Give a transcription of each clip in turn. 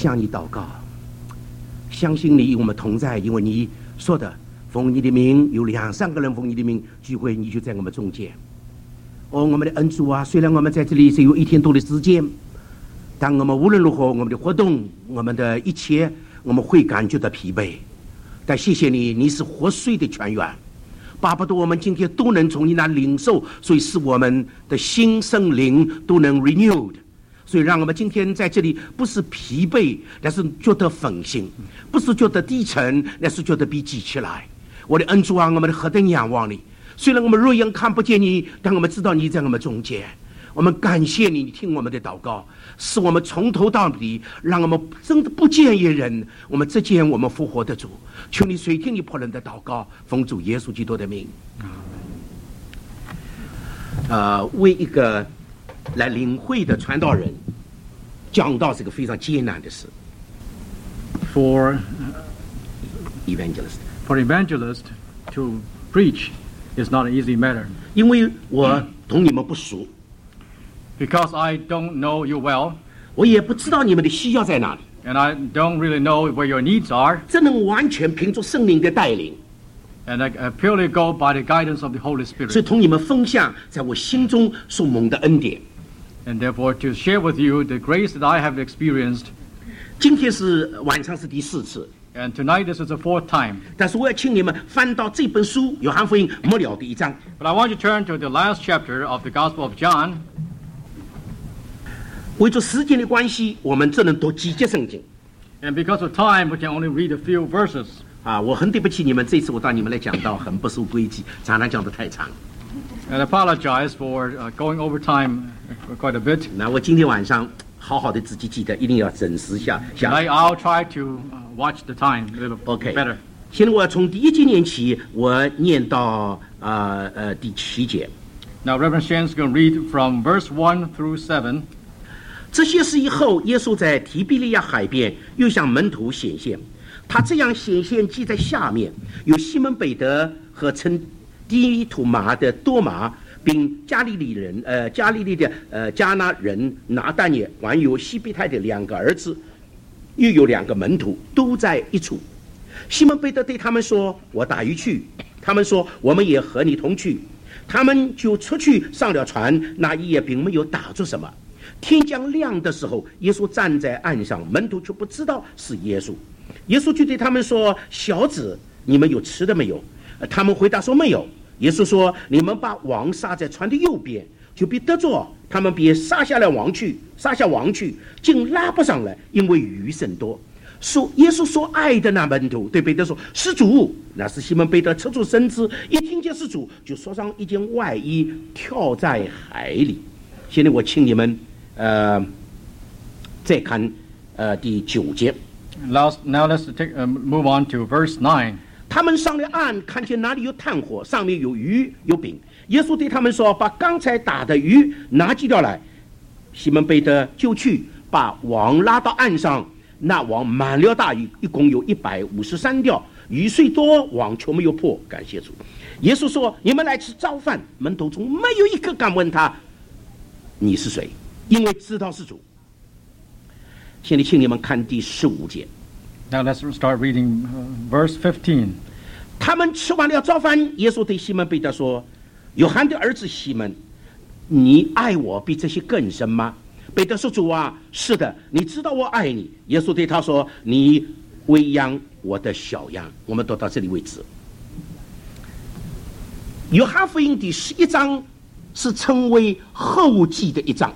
向你祷告，相信你与我们同在，因为你说的奉你的名有2、3个人奉你的名聚会，你就在我们中间。我们的恩主啊，虽然我们在这里只有1天多的时间，但我们无论如何，我们的活动，我们的一切，我们会感觉到疲惫。但谢谢你，你是活水的泉源，巴不得我们今天都能从你那领受，所以使我们的心生灵都能 renewed。所以让我们今天在这里不是疲惫，但是觉得愤心；不是觉得低沉，但是觉得比记起来。我的恩主啊，我们何等仰望你！虽然我们肉眼看不见你，但我们知道你在我们中间。我们感谢你，你听我们的祷告，使我们从头到底，让我们真的不见一人，我们只见我们复活的主。求你垂听你仆人的祷告，奉主耶稣基督的名。为一个来领会的传道人讲道是个非常艰难的事。 For evangelist to preach is not an easy matter. 因为我同你们不熟。 Because I don't know you well, 我也不知道你们的需要在哪里 and I don't really know where your needs are, 这能完全凭着圣灵的带领 and I purely go by the guidance of the Holy 所以 Spirit. 同你们分享在我心中所蒙的恩典 And therefore to share with you the grace that I have experienced. 今天是晚上是第4次 And tonight this is the 4th time. 但是我要请你们翻到这本书约翰福音末了的1章 But I want you to turn to the last chapter of the Gospel of John. 为着时间的关系，我们只能读几节圣经 And because of time, we can only read a few verses. 我很对不起你们，这次我到你们来讲道很不守规矩，常常讲得太长 And I apologize for going over time quite a bit. 那我今天晚上好好的自己记得，一定要准时下 I'll try to watch the time a little OK better. 现在我要从第1节念起，我念到第7节 Now Reverend Shen's going to read from verse 1 through 7. 这些事以后，耶稣在提比利亚海边又向门徒显现。他这样显现记在下面：有西门彼得和称低土马的多马，并加利利的加拿人拿但业，还有西庇太的2个儿子，又有2个门徒，都在一处。西门彼得对他们说：“我打鱼去。”他们说：“我们也和你同去。”他们就出去上了船，那一夜并没有打着什么。天将亮的时候，耶稣站在岸上，门徒却不知道是耶稣。耶稣就对他们说：“小子，你们有吃的没有？”他们回答说：“没有。”耶稣说：“你们把网撒在船的右边，就必得着。”他们便撒下网去，竟拉不上来，因为鱼甚多。耶稣所爱的那门徒对彼得说：“是主。”那是西门彼得侧住身子，一听见是主，就缩上一件外衣，跳在海里。现在我请你们再看第9节。 Now let's move on to verse 9. 他们上了岸，看见哪里有炭火，上面有鱼有饼。耶稣对他们说：“把刚才打的鱼拿几条来。”西门彼得就去把网拉到岸上，那网满了大鱼，一共有153条，鱼虽多，网却没有破。感谢主。耶稣说：“你们来吃早饭。”门徒中没有一个敢问他：“你是谁？”因为知道是主。现在请你们看第15节。 Now let's start reading verse 15. 他们吃完了早饭，耶稣对西门彼得说：“约翰的儿子西门，你爱我比这些更深吗？”彼得说：“主啊，是的，你知道我爱你。”耶稣对他说：“你喂养我的小羊。”我们读到这里为止。约翰福音第11章是称为后记的一章。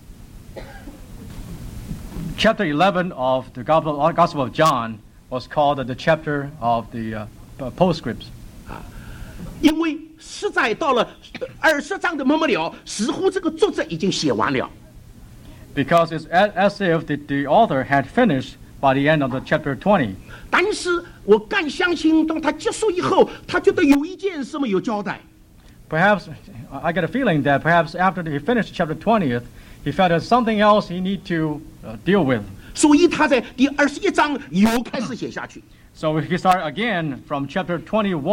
Chapter 11 of the Gospel of John was called the chapter of the postscripts. 因为实在到了20章的末了，似乎这个作者已经写完了。 Because it's as if the author had finished by the end of the chapter 20. 但是我更相信，当他结束以后，他觉得有一件事没有交代。 Perhaps I get a feeling that perhaps after he finished chapter 20th, he felt there's something else he need to deal with. 所以他在第21章又开始写下去。 So we start again from chapter 21.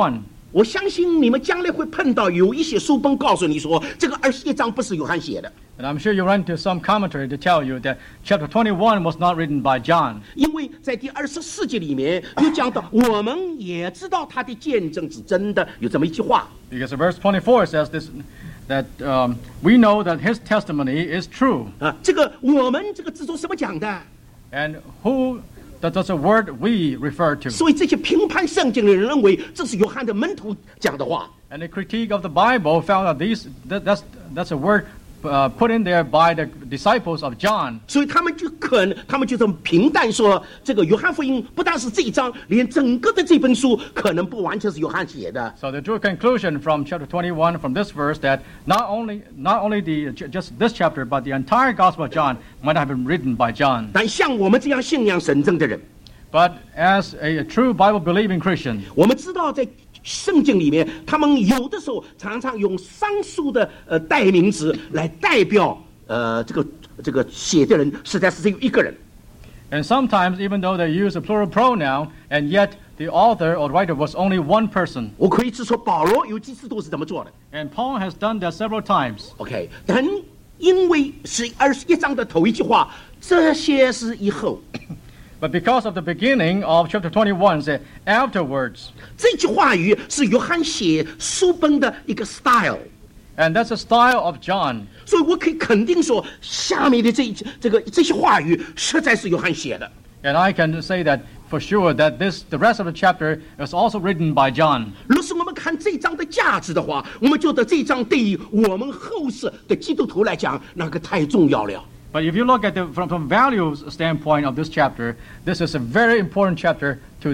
我相信你们将来会碰到有一些书本告诉你说，这个21章不是约翰写的。 And I'm sure you run into some commentary to tell you that chapter 21 was not written by John. 因为在第24节里面有讲到，我们也知道他的见证是真的，有这么一句话。 Because verse 24 says this, that we know that his testimony is true. 这个我们这个字中什么讲的？ And who does the word we refer to? 所以这些评判圣经的人认为这是约翰的门徒讲的话。 And the critique of the Bible found that that's a word put in there by the disciples of John. 所以他们就这么评断说，这个约翰福音不但是这一章，连整个的这本书可能不完全是约翰写的。 So they drew a conclusion from chapter 21 from this verse that not only just this chapter, but the entire Gospel of John might have been written by John. 但像我们这样信仰神证的人， But as a true Bible-believing Christian, 我们知道在圣经里面，他们有的时候常常用上述的代名词来代表这个写的人，实在是只有一个人。 and sometimes even though they use a plural pronoun, and yet the author or writer was only one person. 我可以指出保罗有几次都是这么做的。 And Paul has done that several times. OK， 但因为是21章的头一句话，这些是以后。 But because of the beginning of chapter 21, say afterwards. 这句话语是约翰写书本的一个 style， And that's the style of John. 所以我可以肯定说，下面的这些话语实在是约翰写的。 And I can say that for sure that the rest of the chapter is also written by John. 若是我们看这章的价值的话，我们觉得这章对于我们后世的基督徒来讲，那个太重要了。 But if you look at from values standpoint of this chapter, this is a very important chapter to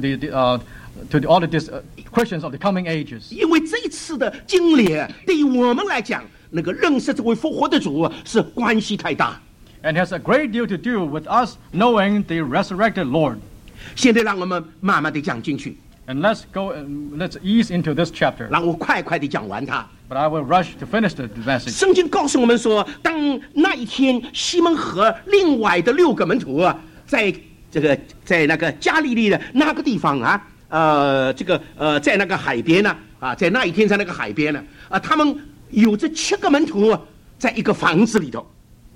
all the Christians of the coming ages. 因为这一次的经历对于我们来讲，那个认识这位复活的主是关系太大。 And has a great deal to do with us knowing the resurrected Lord. 现在让我们慢慢的讲进去， And let's ease into this chapter. 让我快快的讲完它。 But I will rush to finish the message. 圣经告诉我们说，当那一天西门和另外的6个门徒在那个加利利的那个地方在那个海边呢在那一天在那个海边呢他们有这7个门徒在一个房子里头。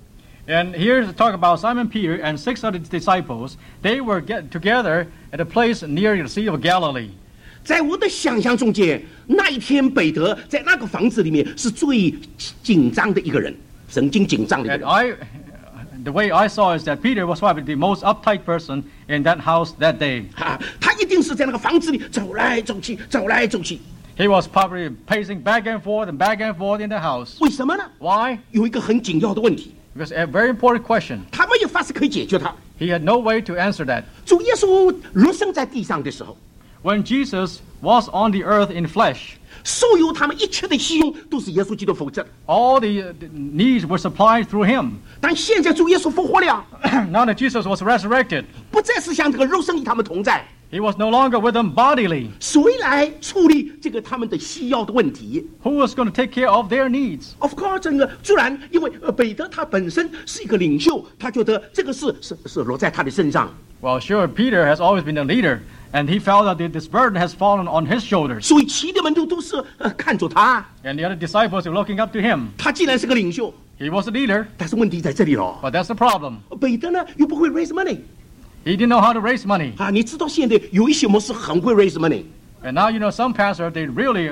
And here's talk about Simon Peter and 6 other disciples. They were together at a place near the Sea of Galilee. 在我的想象中间，那一天彼得在那个房子里面是最紧张的一个人，神经紧张的一个人。 The way I saw is that Peter was probably the most uptight person in that house that day. 他一定是在那个房子里走来走去，走来走去。 He was probably pacing back and forth in the house. 为什么呢？ Why? 有一个很紧要的问题， Because a very important question. 他没有法子可以解决它。 He had no way to answer that. 主耶稣落生在地上的时候， When Jesus was on the earth in flesh, 所有他们一切的需用都是耶稣基督负责的。 all the needs were supplied through him. 但现在主耶稣复活了， Now that Jesus was resurrected, 不再是像这个肉身与他们同在， he was no longer with them bodily. 谁来处理这个他们的需要的问题 Who was going to take care of their needs? ？Of course，这个自然，因为彼得他本身是一个领袖，他觉得这个事是落在他的身上， Well, sure, Peter has always been a leader, and he felt that this burden has fallen on his shoulders. 所以其他门徒都是看着他。 And the other disciples were looking up to him. 他既然是个领袖， He was a leader, 但是问题在这里了。 but that's the problem. 彼得呢又不会 raise money He didn't know how to raise money. 你知道现在有一些牧师很会 raise money， And now you know some pastors, they really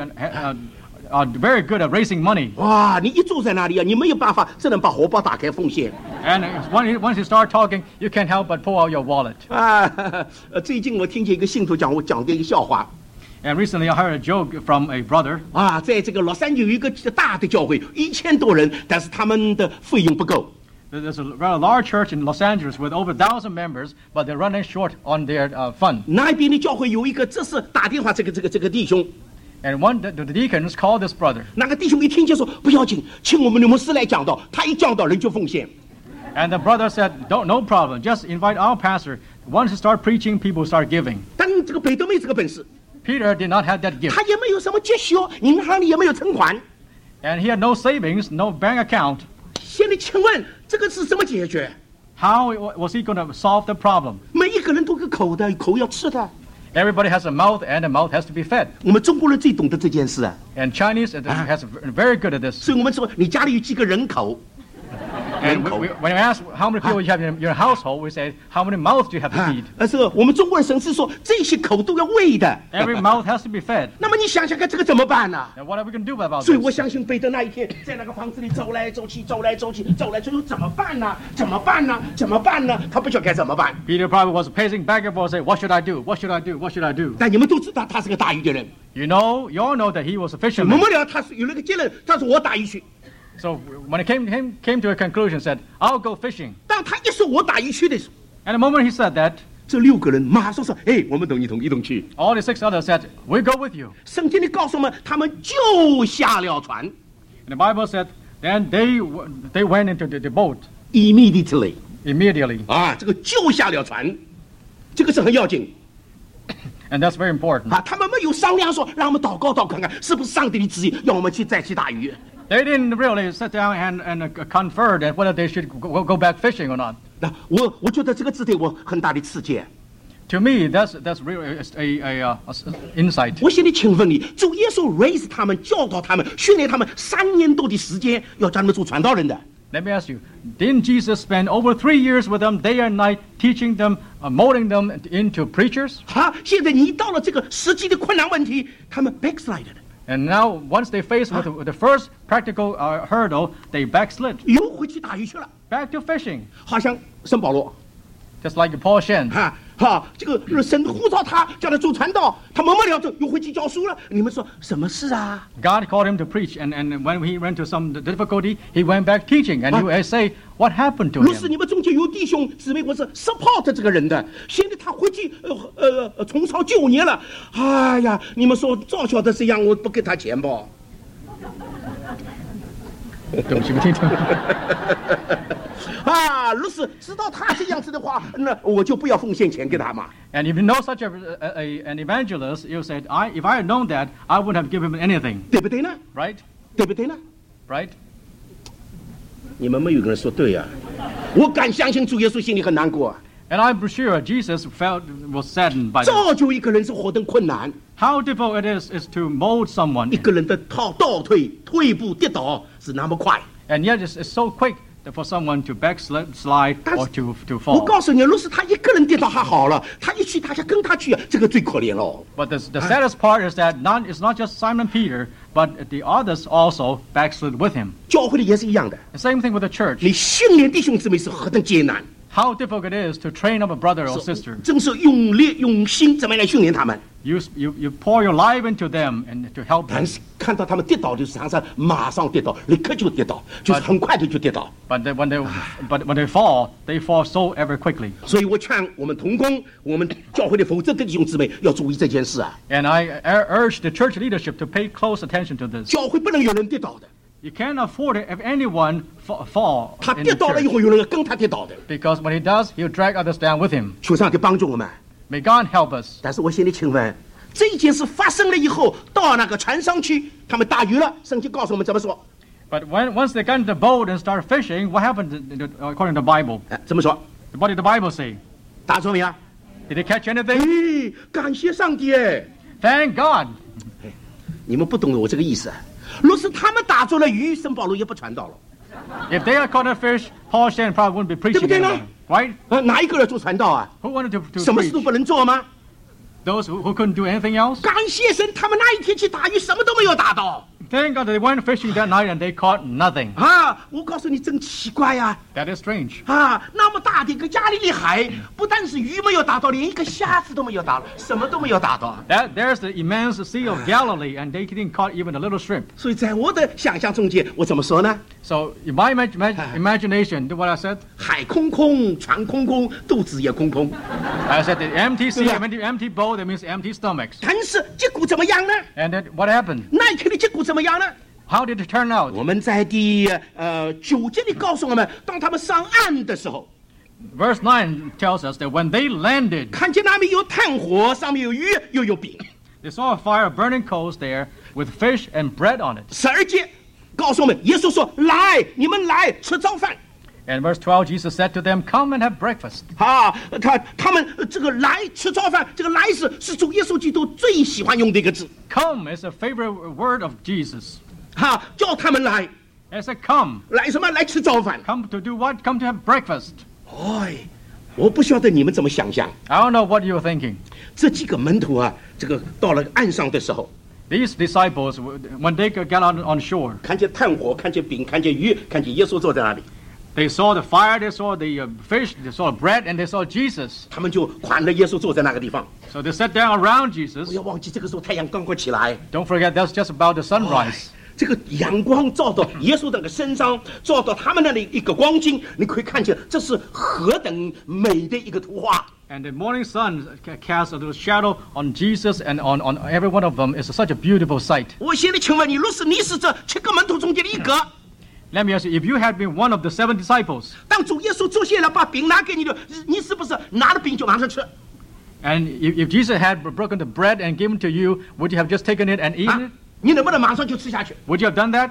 are very good at raising money. 哇，你一坐在那里你没有办法只能把荷包打开奉献。 And once you start talking, you can't help but pull out your wallet. 最近我听见一个信徒我讲的一个笑话。 And recently I heard a joke from a brother. 在这个洛杉矶有一个大的教会，1000多人，但是他们的费用不够。 There's a rather large church in Los Angeles with over 1,000 members, but they're running short on their fund. 那边的教会有一个，这是打电话这个弟兄。 And the deacons called this brother. 那个弟兄一听就说不要紧，请我们的牧师来讲道。他一讲道，人就奉献。 And the brother said, no problem, just invite our pastor. Once you start preaching, people start giving. 但这个彼得没这个本事， Peter did not have that gift. 他也没有什么积蓄，银行里也没有存款。 And he had no savings, no bank account. 现在请问这个是怎么解决？ How was he going to solve the problem? 每一个人都有口的，口要吃的。 Everybody has a mouth, and the mouth has to be fed. 我们中国人最懂得这件事啊， And Chinese has very good at this. 所以我们说你家里有几个人口， And when you ask how many people you have in your household, we say, how many mouths do you have to feed? 是我们中国人神是说这些口都要喂的。 Every mouth has to be fed. 那么你想想看，这个怎么办呢？ And what are we going to do about 所以我 this? 相信彼得那一天在那个房子里走来走去，走来走去，走来走去，怎么办呢？怎么办呢？怎么办呢？他不晓得该怎么办。 Peter probably was pacing back and forth saying, what should I do? What should I do? What should I do? 但你们都知道他是个打鱼的人， You all know that he was a 没 fisherman. 末了他是有那个结论，他说我打鱼去。 So when it came to a conclusion, said, I'll go fishing. 当他一说我打鱼去的时候， And the moment he said that, 这6个人马上说：“哎，我们一同去。 all the 6 others said, we go with you. ” 圣经里告诉我们，他们就下了船 And the Bible said, then they went into the boat ，immediately immediately. 啊，这个就下了船，这个是很要紧 And that's very important. 啊。他们没有商量说，让我们祷告看看，是不是上帝的旨意，要我们再去打鱼。 They didn't really sit down and confer that whether they should go back fishing or not. 那我觉得这个字对我很大的刺激。 To me, that's really a insight. 我现在请问你，主耶稣 raise 他们，教导他们，训练他们3年多的时间，要叫他们做传道人的。 Let me ask you, didn't Jesus spend over 3 years with them, day and night, teaching them, molding them into preachers? 好，现在你到了这个实际的困难问题，他们 backslided， And now, once they faced with the first practical hurdle, they backslid 又回去打鱼去了。 back to fishing, 好像圣保罗， just like Paul Shen. 这个神呼召他，叫他做传道，他默默了之又回去教书了。你们说什么事啊？ God called him to preach, and when he went to some difficulty, he went back teaching. And you say, what happened to 若是 him? 你们中间有弟兄姊妹，我是 support 这个人的，现在他回去重操旧业了。哎呀，你们说早晓得这样，我不给他钱不？ 对不起，我听错。 啊，若是知道他这样子的话，那我就不要奉献钱给他嘛。 And if you know such an evangelist, you said, if I had known that, I wouldn't have given him anything, 对不对呢？ right? 对不对呢？ Right? 你们没有一个人说对呀、我敢相信主耶稣心里很难过、啊。 And I'm sure Jesus was saddened by this. 造就一个人是何等困难， How difficult it is to mold someone, 一个人的倒退、退步、跌倒是那么快。 and yet it's so quick for someone to backslide or to 我 fall. 告诉你，若是他一个人跌倒还好了，他一去大家跟他去啊，这个最可怜喽。 But the saddest part is that it's not just Simon Peter, but the others also backslid with him. 教会里也是一样的， The same thing with the church. 你训练弟兄姊妹是何等艰难， How difficult it is to train up a brother or sister. 真是用力用心怎么样来训练他们。 You pour your life into them and to help 但 them. 是看到他们跌倒的时候，常常马上跌倒，立刻就跌倒，就是很快的就跌倒。 But when they fall so ever quickly. 所以我劝我们同工，我们教会的负责的弟兄姊妹要注意这件事啊。 And I urge the church leadership to pay close attention to this. 教会不能有人跌倒的， You can't afford it if anyone fall 他 in 跌 the 倒了以 church. 后，有人跟他跌倒的。 Because when he does, he'll drag others down with him. 求上帝帮助我们。 May God help us. 但是我现在请问，这件事发生了以后，到那个船上去，他们打鱼了，圣经告诉我们怎么说？ But once they got into the boat and started fishing, what happened according to the Bible? 怎么说？ What did the Bible say? 打错没有？ Did they catch anything? 感谢上帝哎！ Thank God. 你们不懂我这个意思。若是他们打着了鱼，圣保罗也不传道了。 If they had caught a fish, Paul Shan probably wouldn't be preaching 对不对呢？ anymore. Right? 哪一个人做传道啊？ Who wanted to 什么事都 preach? 不能做吗？ Those who couldn't do anything else? 感谢神，他们那一天去打鱼，什么都没有打到。 Thank God they went fishing that night and they caught nothing. 我告诉你，真奇怪呀！ That is strange. 那么大的一个加利利海，不但是鱼没有打到，连一个虾子都没有打到，什么都没有打到。 There's the immense Sea of Galilee, and they didn't caught even a little shrimp. 所以在我的想象中间，我怎么说呢？ So in my imagination, what I said? 海空空，船空空，肚子也空空。 I said the empty sea, empty boat, that means empty stomachs. 但是结果怎么样呢？ And then what happened? 那一天的结果怎么样呢？ How did it turn out? 我们在第9节里告诉我们，当他们上岸的时候， Verse 9 tells us that when they landed, 看见那边有炭火，上面有鱼，又有饼。 they saw a fire burning coals there with fish and bread on it. 12节告诉我们，耶稣说：“来，你们来吃早饭。” And verse 12, Jesus said to them, "Come and have breakfast." 他们这个来吃早饭，这个来是主耶稣基督最喜欢用的一个字。 Come is a favorite word of Jesus. 叫他们来， He said, "Come." 来什么？来吃早饭。 Come to do what? Come to have breakfast. 我不晓得你们怎么想象。 I don't know what you're thinking. 这几个门徒啊，这个到了岸上的时候， These disciples, when they got out on shore, 看见炭火，看见饼，看见鱼，看见耶稣坐在那里， they saw the fire, they saw the fish, they saw bread, and they saw Jesus. 他们就看着耶稣坐在那个地方。 So they sat down around Jesus. 不要忘记，这个时候太阳刚刚起来， Don't forget, that's just about the sunrise. 这个阳光照到耶稣的那个身上，照到他们那里一个光景，你可以看见这是何等美的一个图画。 And the morning sun casts a little shadow on Jesus and on every one of them. It's such a beautiful sight. 我现在请问你，若是你是这7个门徒中间的一个， Let me ask you, if you had been one of the 7 disciples, 当主耶稣坐下来把饼拿给你的，你是不是拿了饼就马上吃？ and if Jesus had broken the bread and given to you, would you have just taken it and eaten it? 你能不能马上就吃下去？ Would you have done that?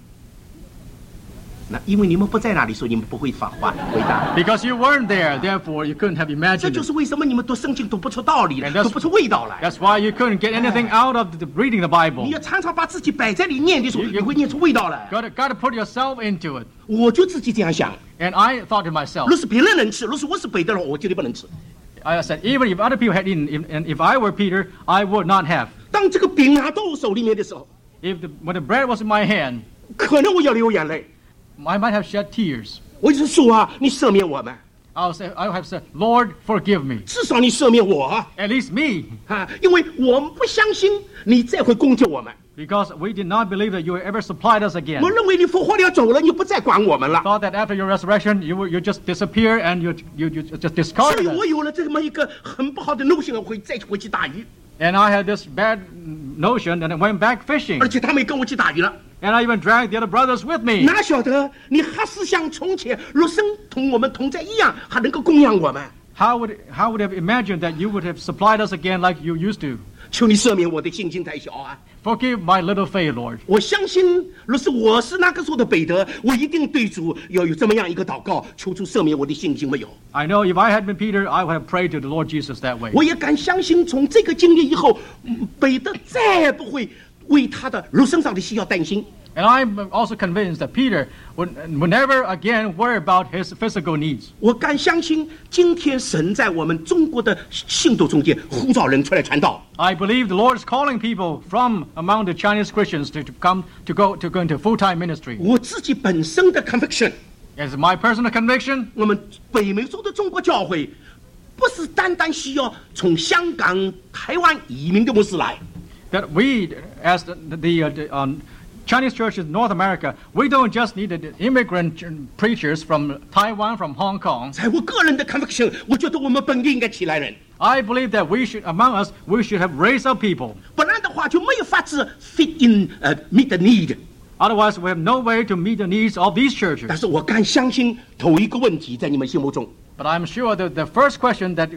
那因为你们不在那里，所以你们不会回答。 Because you weren't there, therefore you couldn't have 这 imagined 就 it. 是为什么你们读圣经读不出道理来， And that's- 读不出味道来。 That's why you couldn't get anything out of reading the Bible. 你要常常把自己摆在里念的时候，你会念出味道来。 Got to put yourself into it. 我就自己这样想， And I thought to myself, 若是别人能吃，若是我是北的人，我绝对不能吃。 I said, even if other people had eaten, and if I were Peter, I would not have. 当这个饼拿到我手里面的时候， When the bread was in my hand, 可能我要流眼泪。 I might have shed tears. 我就说主啊，你赦免我们， I would have said, Lord, forgive me. 至少你赦免我啊！ At least me. 因为我们不相信你再会攻击我们， Because we did not believe that you would ever supplied us again. 我认为你复活了走了，你不再管我们了。 Thought that after your resurrection, you just disappear and you just 所 discarded 以 us. 我有了这么一个很不好的 notion， 我会再回去打鱼， And I had this bad notion, and I went back fishing. 而且他们也跟我去打鱼了。 And I even dragged the other brothers with me. 哪晓得你还是像从前肉身同我们同在一样，还能够供养我们？ How would have imagined that you would have supplied us again like you used to? 求你赦免我的信心太小啊！ Forgive my little faith, Lord. 我相信，若是我是那个时候的彼得，我一定对主要有这么样一个祷告，求主赦免我的信心没有。 I know if I had been Peter, I would have prayed to the Lord Jesus that way. 我也敢相信，从这个经历以后，彼得再也不会为他的肉身上的需要担心。 And I'm also convinced that Peter would never again worry about his physical needs. 我敢相信，今天神在我们中国的信徒中间呼召人出来传道。 I believe the Lord is calling people from among the Chinese Christians to go into full-time ministry. 我自己本身的 conviction， It's my personal conviction 我们北美洲的中国教会，不是单单需要从香港、台湾移民的牧师来。 that we, as the Chinese church in North America, we don't just need the immigrant preachers from Taiwan, from Hong Kong. 在我个人的 conviction， 我觉得我们本地应该起来人， I believe that among us, we should have raised up people. 不然的话就没有法子 fit in meet the need。 Otherwise, we have no way to meet the needs of these 但 churches. 是我敢相信，头一个问题在你们心目中， But I'm sure that the first question that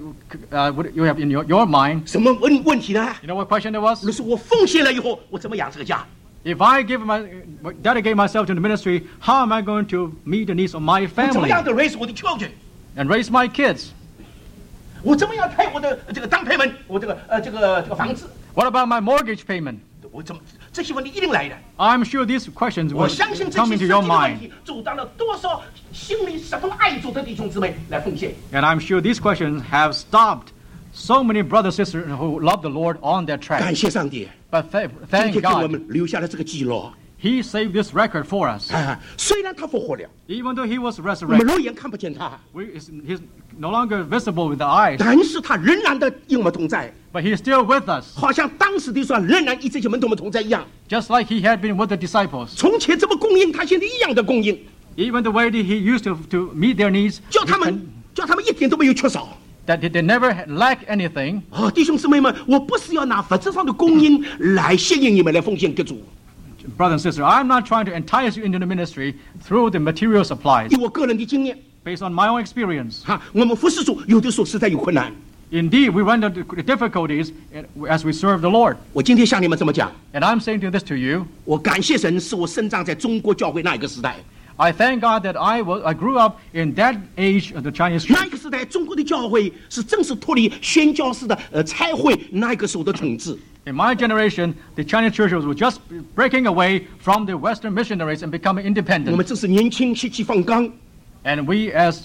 you have in your mind, 什么问题呢？ you know what question it was? 若是我奉献了以后，我怎么养这个家？ If I dedicate myself to the ministry, how am I going to meet the needs of my 我怎么 family 样的 raise 我的 children？ and raise my kids? 我怎么样开我的这个down payment？我这个房子？ What about my mortgage payment? 我怎么这些问题一定来的？ I'm sure these questions 我 will 相信这 come 些 into 实 your 际的问 mind. 题，阻挡了多少心里十分爱主的弟兄姊妹来奉献。 And I'm sure these questions have stopped so many brothers and sisters who love the Lord on their 感 track. 谢上帝， But 今 thank 天给我 God, 们留下了这个记录。 He saved this record for us. 虽然他复活了， Even though He was 我们 resurrected, 肉眼看不见他， He's no longer visible with the eyes, 但是他仍然的与我们同在， but He's still with us, 好像当时的说仍然与这些门徒们同在一样。 just like He had been with the disciples. 从前怎么供应，他现在一样的供应， Even the way that He used to meet their needs, 叫他们一点都没有缺少。 that they never lack anything. 弟兄姊妹们，我不是要拿物质上的供应来吸引你们来奉献给主， Brother and sister, I'm not trying to entice you into the ministry through the material supplies. 以我个人的经验， Based on my own experience, 我们服侍主有的时候实在有困难。 indeed, we run into difficulties as we serve the Lord. 我今天向你们这么讲， And I'm saying this to you. 我感谢神，是我生长在中国教会那一个时代。 I thank God that I grew up in that age of the Chinese 那 church. 个时代，中国的教会正是脱离宣教士的差会那个时候的统治。 In my generation, the Chinese churches were just breaking away from the Western missionaries and becoming 我 independent. 们正是年轻、血气方刚， And we, as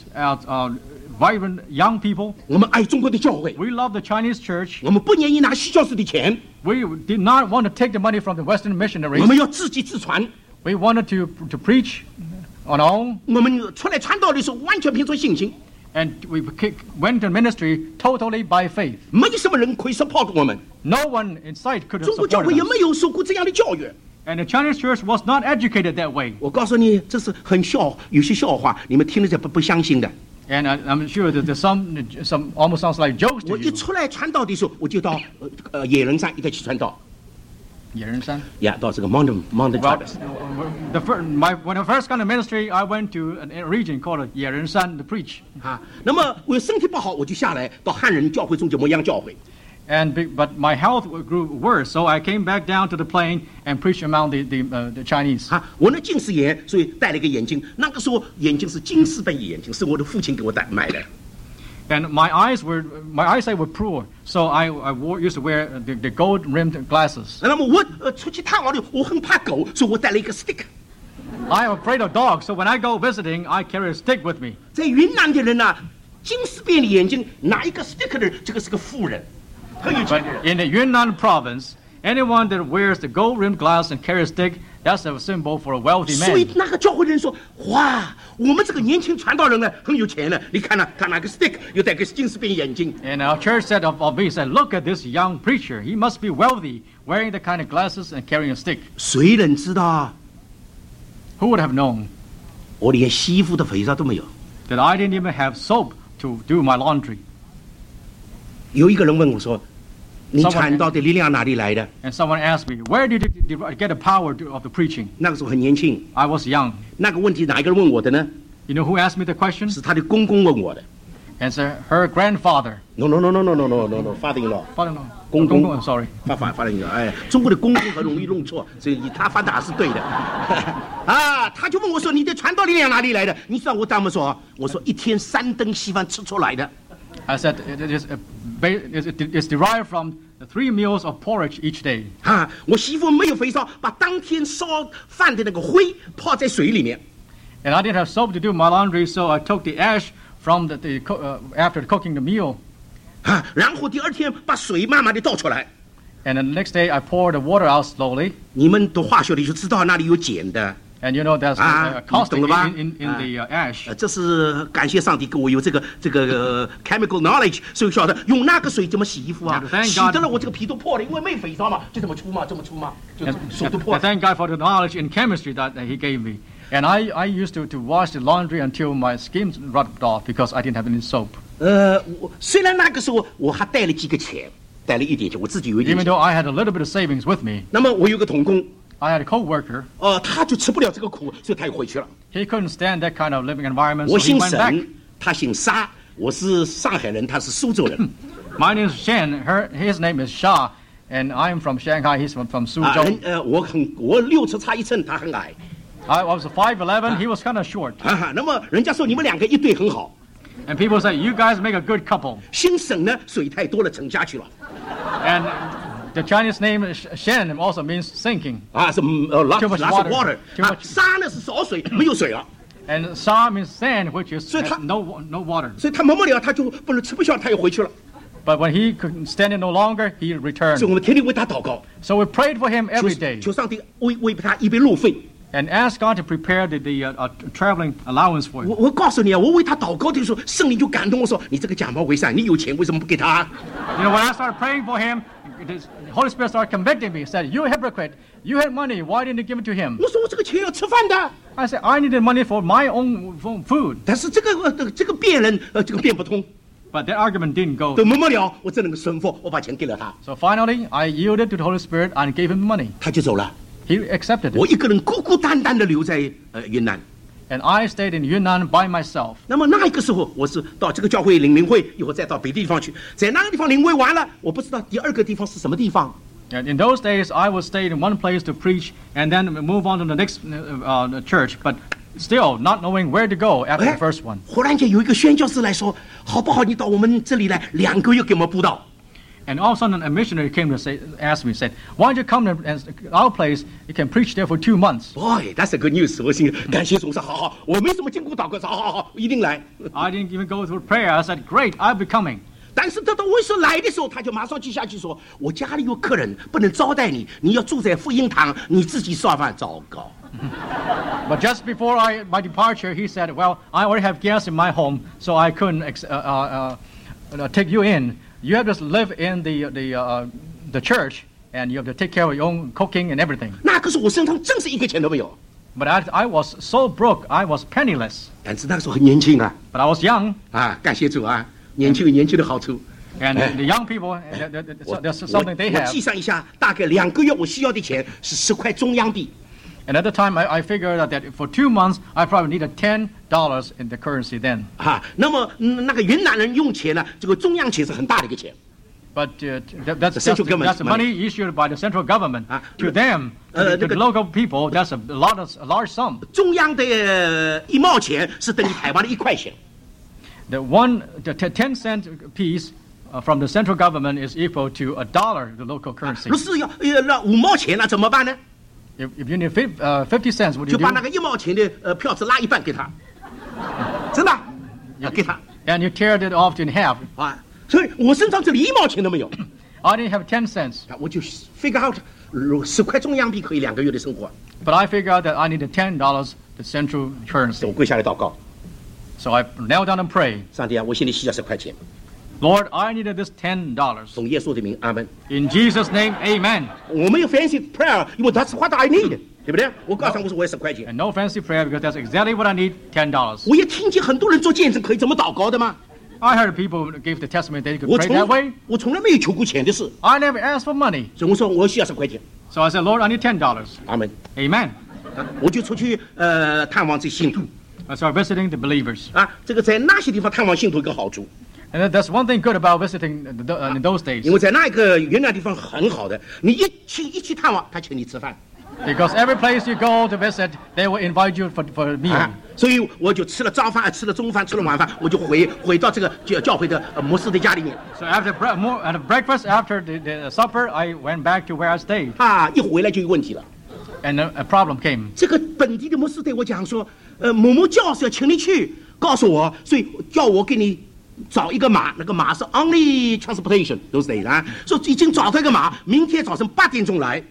vibrant young people, 我们爱中国的教会， we love the Chinese church. 我们不愿意拿西教士的钱， We did not want to take the money from the Western 我 missionaries. 们要自己自传。 We wanted to preach on our own. 我们出来传道的时候，完全凭着信心， And we went to ministry totally by faith. 没有什么人可以 support 我们。 No one in sight could have 中国教会 supported 也 us. 没有受过这样的教育。 And the Chinese church was not educated that way. 我告诉你，这是很有些笑话，你们听了就不相信的。 And I'm sure that there's some almost sounds like jokes 我 to 一 you. 出来传道的时候，我就到野人山一带去传道， Yerensan? 呀，到这个 Mountain Well, Traverse。 when I first got to ministry, I went to a region called Yerensan to preach. 啊，那么我身体不好，我就下来到汉人教会中间模样教会。 But my health grew worse, so I came back down to the plain and preached among the Chinese. 啊，我呢近视眼，所以戴了一个眼镜。那个时候眼镜是金丝贝眼镜，是我的父亲给我买的。 And my eyesight were poor, so I used to wear the gold-rimmed glasses. 那么我出去探望的，我很怕狗，所以我带了一个 stick。 I'm afraid of dogs, so when I go visiting, I carry a stick with me. 在云南的人呢、金丝贝的眼睛拿一个 stick 的人，这个是个富人，很有 But 钱。 in the Yunnan province, anyone that wears the gold-rimmed glass and carries a stick, that's a symbol for a wealthy 所以 man. 那个教会人说：“哇，我们这个年轻传道人呢，很有钱呢。你看呢、他拿个 stick， 又戴个金丝贝眼镜。 And our church said of me, said, look at this young preacher. He must be wealthy, wearing the kind of glasses and carrying a stick. 谁能知道？ Who would have known 我连洗衣服的肥皂都没有。 that I didn't even have soap to do my laundry? 有一个人问我说：‘你 Someone- 传道的力量哪里来的 And someone asked me, where did you get the power of the preaching?？’ 那个时候很年轻， I was young. 那个问题哪一个人问我的呢？ You know who asked me the question? 是他的公公问我的。 And so her grandfather. No, father-in-law， Father-in-law. 公公 I'm sorry. 发了一个，哎，中国的公公很容易弄错，所以他翻答是对的。啊，他就问我说：“你的传道力量哪里来的？”你知道我怎么说？我说一天3顿稀饭吃出来的。 I said it's derived from the 3 meals of porridge each day. 啊，我媳妇没有肥皂，把当天烧饭的那个灰泡在水里面。 And I didn't have soap to do my laundry, so I took the ash from after cooking the meal. 啊，然后第二天把水慢慢的倒出来。 And then the next day, I poured the water out slowly. 你们读化学的就知道那里有碱的。 And you know there's caustic 懂了吧？ in the ash. 这是感谢上帝给我有这个chemical knowledge，所以晓得用那个水怎么洗衣服啊 Thank，God 洗得了我这个皮都破了，因为没肥皂嘛，就这么粗嘛，就 And 手都破 I 了。 thank God for the knowledge in chemistry that He gave me. And I used to wash the laundry until my skin rubbed off because I didn't have any soap. 我虽然那个时候我还带了几个钱，带了一点钱，我自己有一点 Even 钱。 though I had a little bit of savings with me, 那么我有个同工， I had a co-worker. 他就吃不了这个苦，所以他又回去了。 He couldn't stand that kind of living environment, 我 so he 姓 went back. 沈，他姓沙，我是上海人，他是苏州人。 My name is Shen. His name is Shah, and I'm from Shanghai. He's from 啊， Suzhou. 我6尺差1寸，他很矮。 I was 5'11". He was kind of short. 那么人家说你们2个一对很好。 And people say, you guys make a good couple. 姓沈呢，水太多了，沉下去了。 And the Chinese name Shen also means sinking. 啊，是 Too much water water. Too 啊， much. 沙呢是少水，没有水了， And Shah means sand, which is 所以他- no water. 所以他没了，他就不能吃不消，他又回去了。 But when he couldn't stand it no longer, he 所以 returned. 我们天天为他祷告， So we prayed for him every day 求上帝为他预备路费。 and asked God to prepare the traveling allowance for him. 我告诉你啊，我为他祷告的时候，圣灵就感动我说：“你这个假冒为善，你有钱为什么不给他？” You know, when I started praying for him, the Holy Spirit started convicting me. Said, "You hypocrite! You had money. Why didn't you give it to him?" 我说我这个钱要吃饭的， I said, "I needed money for my own food." 但是这个辩人这个辩不通， But that argument didn't go. 都没了，我只能够顺服，我把钱给了他， So finally, I yielded to the Holy Spirit and gave him money. 他就走了。 He accepted 我 it. 一个人孤孤单单的留在云南。 And I stayed in Yunnan by myself. 那么那个时候，我是到这个教会领灵会，以后再到别的地方去，在那个地方领会完了，我不知道第2个地方是什么地方。 And in those days, I would stay in one place to preach and then move on to the next church. But still not knowing where to go after the first one. 忽然间有一个宣教士来说，好不好？你到我们这里来2个月给我们布道。 And all of a sudden, a missionary came to ask me, said, "Why don't you come to our place? You can preach there for 2 months." Boy, that's a good news. 我心感谢主，说好，我没什么经过祷告，说好，一定来。 I didn't even go through prayer. I said, "Great, I'll be coming." 但是等到我一说来的时候，他就马上记下去说，我家里有客人，不能招待你，你要住在福音堂，你自己烧饭。糟糕。 But just before my departure, he said, "Well, I already have guests in my home, so I couldn't take you in. You have to live in the church, and you have to take care of your own cooking and everything." 那可是我身上真是一个钱都没有。 But I was so broke, I was penniless. 但是那个时候很年轻啊。 But I was young. 啊，感谢主啊，年轻有年轻的好处。 And the young people, there's something they 我 have. 计算一下，大概2个月我需要的钱是10块中央币。 And at the time, I figured that for 2 months, I probably needed $10 in the currency then. 啊，那么那个云南人用钱呢，这个中央钱是很大的一个钱。 But that's the money issued by the central government. To them, to the local people, that's a large sum. 中央的1毛钱是等于台湾的1块钱。 The 10 cent piece from the central government is equal to $1, the local currency. 如是要5毛钱了，怎么办呢？ If you need 50 cents, what do you 就把 do? 那个1毛钱的票子拉一半给他，真的，要给他 And you tear it off in half. 啊。所以我身上这里1毛钱都没有， I didn't have 10 cents, 我就 figure out 10块中央币可以2个月的生活。 but I figured out that I needed $10, the central 我 currency. 跪下来祷告， So I knelt down and prayed. 上帝啊，我现在需要10块钱， Lord, I needed this $10. 奉耶稣的名，阿门。 In Jesus' name, amen. 我没有 fancy prayer，因为 that's what I need，对不对？我告诉他我说我要10块钱。 And no fancy prayer because that's exactly what I need, $10. 我也听见很多人做见证可以怎么祷告的吗？ I heard people give the testimony they could 我 pray that way. 从来没有求过钱的事， I never asked for money. 所以我说我需要10块钱， So I said, Lord, I need $10. 阿门。 Amen. 我就出去探望这信徒 I started visiting the believers. 啊。这个在那些地方探望信徒有个好处， And that's one thing good about visiting in those days. 因为在那一个原来地方很好的，你一去探望，他请你吃饭 Because every place you go to visit, they will invite you for a meal. 啊。所以我就吃了早饭，吃了中饭，吃了晚饭，我就回到这个教会的牧师的家里面 So after breakfast, after the supper, I went back to where I stayed. 啊。一回来就有问题了。 And a problem came. 这个本地的牧师对我讲说，某某教是要请你去，告诉我，所以叫我给你找一个马，那个马是 only transportation those days 啊，说已经找到一个马，明天早上8点钟来。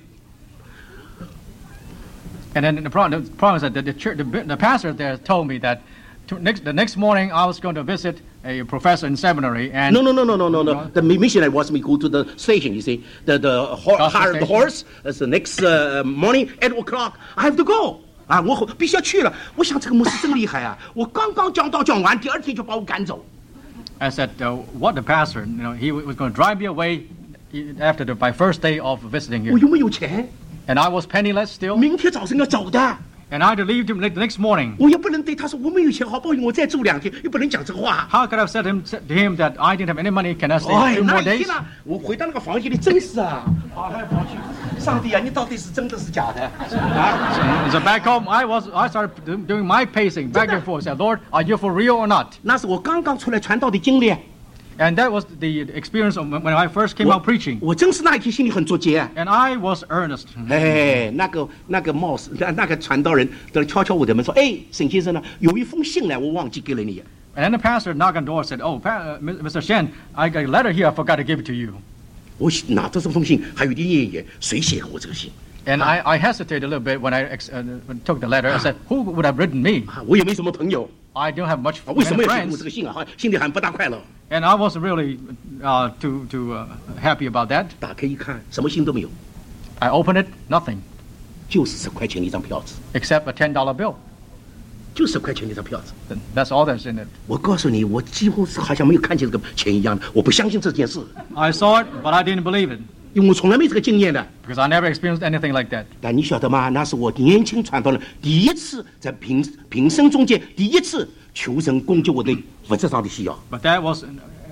And then the problem is that the pastor there told me that the next morning I was going to visit a professor in seminary. And No. The missionary was me go to the station. You see, the horse is the next morning 8 o'clock. I have to go. 啊，我必须要去了。我想这个牧师真厉害啊！我刚刚讲完，第2天就把我赶走。 I said, what the pastor, he was going to drive me away after my first day of visiting 我 here. 又没有钱， And I was penniless still. 明天早上要走的。 And I had to leave the next morning. 我也不能对他说我没有钱，好不好？我再住2天，又不能讲这个话。 How could I have said to him that I didn't have any money? Can I stay 2 那 more 一 days? 天啊，我回到那个房间里，真是啊，跑来跑去。上帝啊，你到底是真的是假的？啊， So back home, I started doing my pacing back and forth. I said, Lord, are you for real or not? 那是我刚刚出来传道的经历。 And that was the experience of when I first came out preaching. 我真是那一天心里很着急啊。 And I was earnest. 哎，那个冒失，那个传道人在敲我的门说：“哎，沈先生呢？有一封信来，我忘记给了你。” And then the pastor knocked on the door and said, "Oh, Mr. Shen, I got a letter here. I forgot to give it to you." 我拿着这封信，还有点验眼，谁写给我这个信？ And I hesitated a little bit when I took the letter. I said, "Who would have written me?" 啊，我也没什么朋友， I don't have much 为什么 many 要写给我 friends. 这个信啊？好，心里很不大快乐。 And I wasn't really too happy about that. 打开一看，什么信都没有， I opened it, nothing 就是10块钱的一张票子， except a $10 bill. 就10块钱的一张票子。 That's all that's in it. 我告诉你，我几乎是好像没有看见这个钱一样的，我不相信这件事， I saw it, but I didn't believe it 因为我从来没这个经验的。 because I never experienced anything like that. 但你晓得吗？那是我年轻传道人第一次在平生中间第一次求神供给我的物质上的需要。 But that was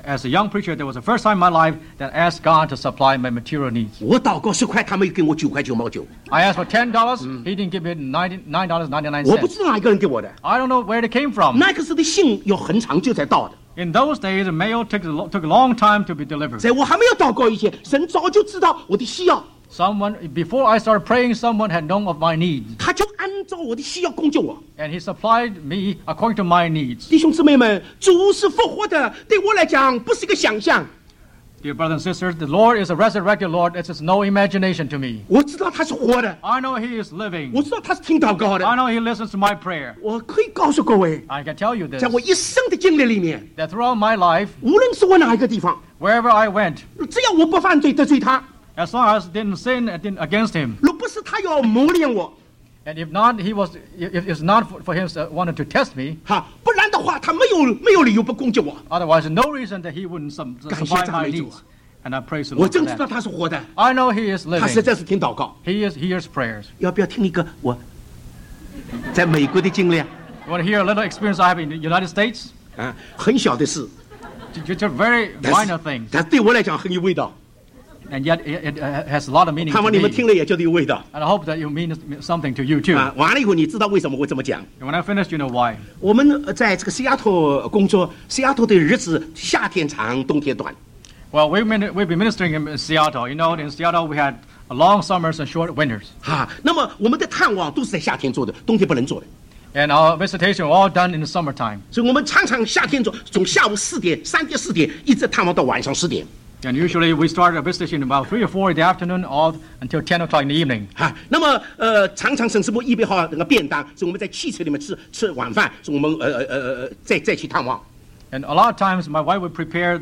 as a young preacher, there was the first time in my life that I asked God to supply my material needs. 我祷告10块，他没给我9块9毛9。 I asked for $10, he didn't give me $9.99. 我不知道哪一个人给我的。 I don't know where it came from. 那个时候的信要很长久才到的。 In those days, the mail took a long time to be delivered. 在我还没有祷告以前，神早就知道我的需要。 Before I started praying, someone had known of my needs. 他就按照我的需要供救我。 And he supplied me according to my needs. 弟兄姊妹们，主是复活的，对我来讲不是一个想象。 Dear brothers and sisters, the Lord is a resurrected Lord. It's just no imagination to me. 我知道他是活的。 I know He is living. 我知道他是听祷告的。 I know He listens to my prayer. 我可以告诉各位， I can tell you this. 在我一生的经历里面， That throughout my life, 无论是我哪一个地方， wherever I went, 只要我不犯罪得罪他， as long as I didn't sin against Him, 若不是他要磨练我， and if it's not for Him wanted to test me, 不然的话，他没有理由不供救我。 otherwise, no reason that He wouldn't supply my needs. And I praise the 我 Lord 真 for 知道 that. 他是活的， I know He is 他实 living. 在是听祷告。 He hears prayers. 要不要听一个我在美国的经历啊？ You want to hear a little experience I have in the United States? 很小的事， Just a very 但 minor 是 thing, 但对我来讲很有味道。 and yet it has a lot of meaning 盼 to 望你们 me. 听了也觉得有味道。 And I hope that you mean something to you too. 完了以后，你知道为什么会这么讲？ And when I finish, you know why. 我们在这个西雅图工作，西雅图的日子夏天长，冬天短。 Well, we've been ministering in Seattle. You know, in Seattle we had long summers and short winters. 那么我们的探望都是在夏天做的，冬天不能做的。 And our visitation were all done in the summertime. 所以我们常常夏天做，从下午4点、3点、4点，一直探望到晚上10点。 And usually we start our visitation about 3 or 4 in the afternoon, all until 10 o'clock in the evening. 那么常常沈师傅预备好那个便当，所以我们在汽车里面吃晚饭，所以我们再去探望。 And a lot of times my wife would prepare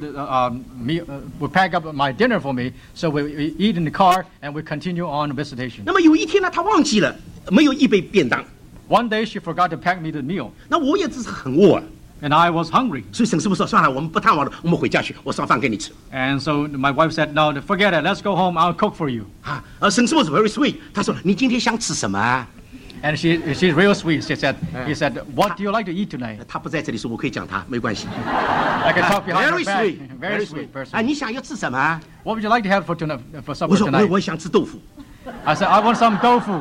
would pack up my dinner for me, so we eat in the car and we continue on visitation. 那么有一天呢，他忘记了没有预备便当， One day she forgot to pack me the meal, 那我也只是很饿了， and I was hungry. 所以沈师傅说算了，我们不探望了，我们回家去，我烧饭给你吃。 And so my wife said, "No, forget it. Let's go home. I'll cook for you." 沈师傅是 very sweet，他说你今天想吃什么啊？ And she's real sweet. He said, "What do you like to eat tonight?" 他不在这里说，我可以讲他，没关系。 I can talk behind her Very back. sweet, Very sweet person. 你想要吃什么啊？ What would you like to have for supper 我说 tonight? 我想吃豆腐。 I said, "I want some tofu."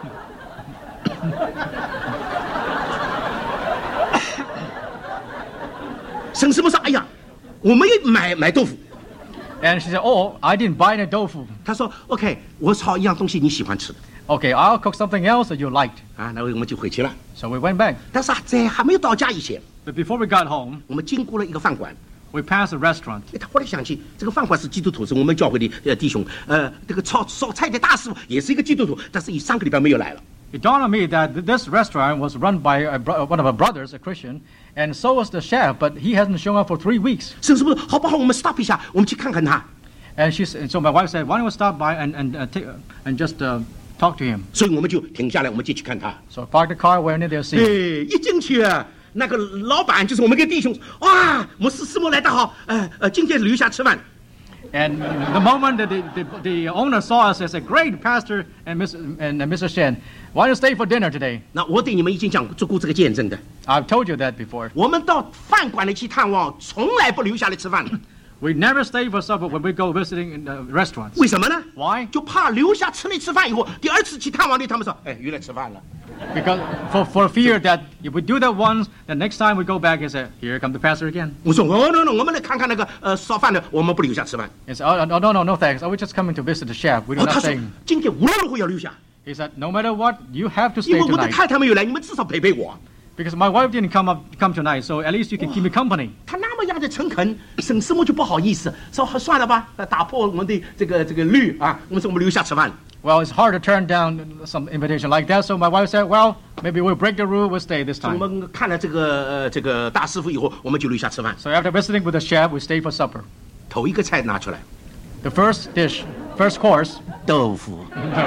沈师傅说，哎呀，我没有买豆腐。 And she said, "Oh, I didn't buy any tofu." 他说 OK， 我炒一样东西你喜欢吃的。 Okay, I'll cook something else that you liked. 那我们就回去了。 So we went back. 但是在还没有到家以前， But before we got home, 我们经过了一个饭馆。 we passed a restaurant. 他后来想起，这个饭馆是基督徒，是我们教会的弟兄。这个烧菜的大师傅也是一个基督徒，但是上个礼拜没有来了。 It dawned on me that this restaurant was run by one of our brothers, a Christian, and so was the chef, but he hasn't shown up for 3 weeks. 沈师傅，好不好？我们 stop 一下，我们去看看他。 And so my wife said, "Why don't we stop by and just talk to him?" 所以我们就停下来，我们就去看他。 So parked the car, went in there, see. 一进去啊，那个老板就是我们跟弟兄，哇，牧师师母来得好，今天留下吃饭。 And the moment that the owner saw us, they said, "Great, Pastor and Mr. Shen, why don't you stay for dinner today?" 那我对你们已经做过这个见证的。 I've told you that before. 我们到饭馆里去探望，从来不留下来吃饭。 We never stay for supper when we go visiting in restaurants. 为什么呢？ Why? 就怕留下吃了吃饭以后，第二次去探望你，他们说，又来吃饭了。 Because for fear that if we do that once, the next time we go back, he said, "Here come the pastor again." 我说no，我们来看看那个烧饭的，我们不留下吃饭。 He said, "Oh, no, thanks. We're just coming to visit the chef. We do 他 not 说 stay." 今天无论如何要留下， He said, "No matter what, you have to 因 stay 为我的 tonight." 太太没有来，你们至少陪陪我。 Because my wife didn't come tonight, so at least you can keep me company. 他那么样的诚恳，沈师母就不好意思，说算了吧，打破我们的这个律啊，我们说我们留下吃饭。 Well, it's hard to turn down some invitation like that, so my wife said, "Well, maybe we'll break the rule. We'll stay this 我 time." 们看了这个大师傅以后，我们就留下吃饭。 So after visiting with the chef, we stayed for supper. 头一个菜拿出来， The first course, 豆腐。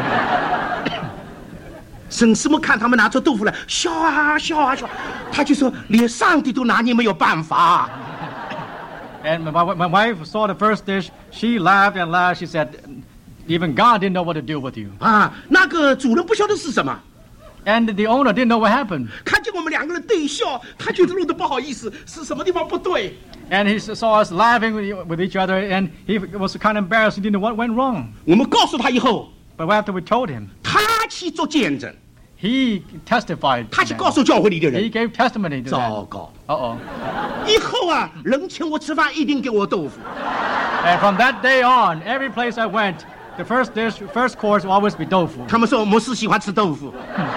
沈师母看他们拿出豆腐来，笑啊笑啊笑，他就说连上帝都拿你没有办法。 and my wife saw the first dish. She laughed and laughed. She said, "Even God didn't know what to do with you." 那个主人不晓得是什么， And the owner didn't know what happened. 看见我们两个人对笑，他觉得弄得不好意思，是什么地方不对？ And he saw us laughing with each other, and he was kind of embarrassed. He didn't know what went wrong. 我们告诉他以后， But after we told him, 他去做见证， he testified. 他去告诉教会里的 He 人。 gave testimony to 糟 that. 糕！ Uh-oh. 以后啊，人请我吃饭一定给我豆腐。 And from that day on, every place I went, the first course will always be tofu. 他们说牧师喜欢吃豆腐，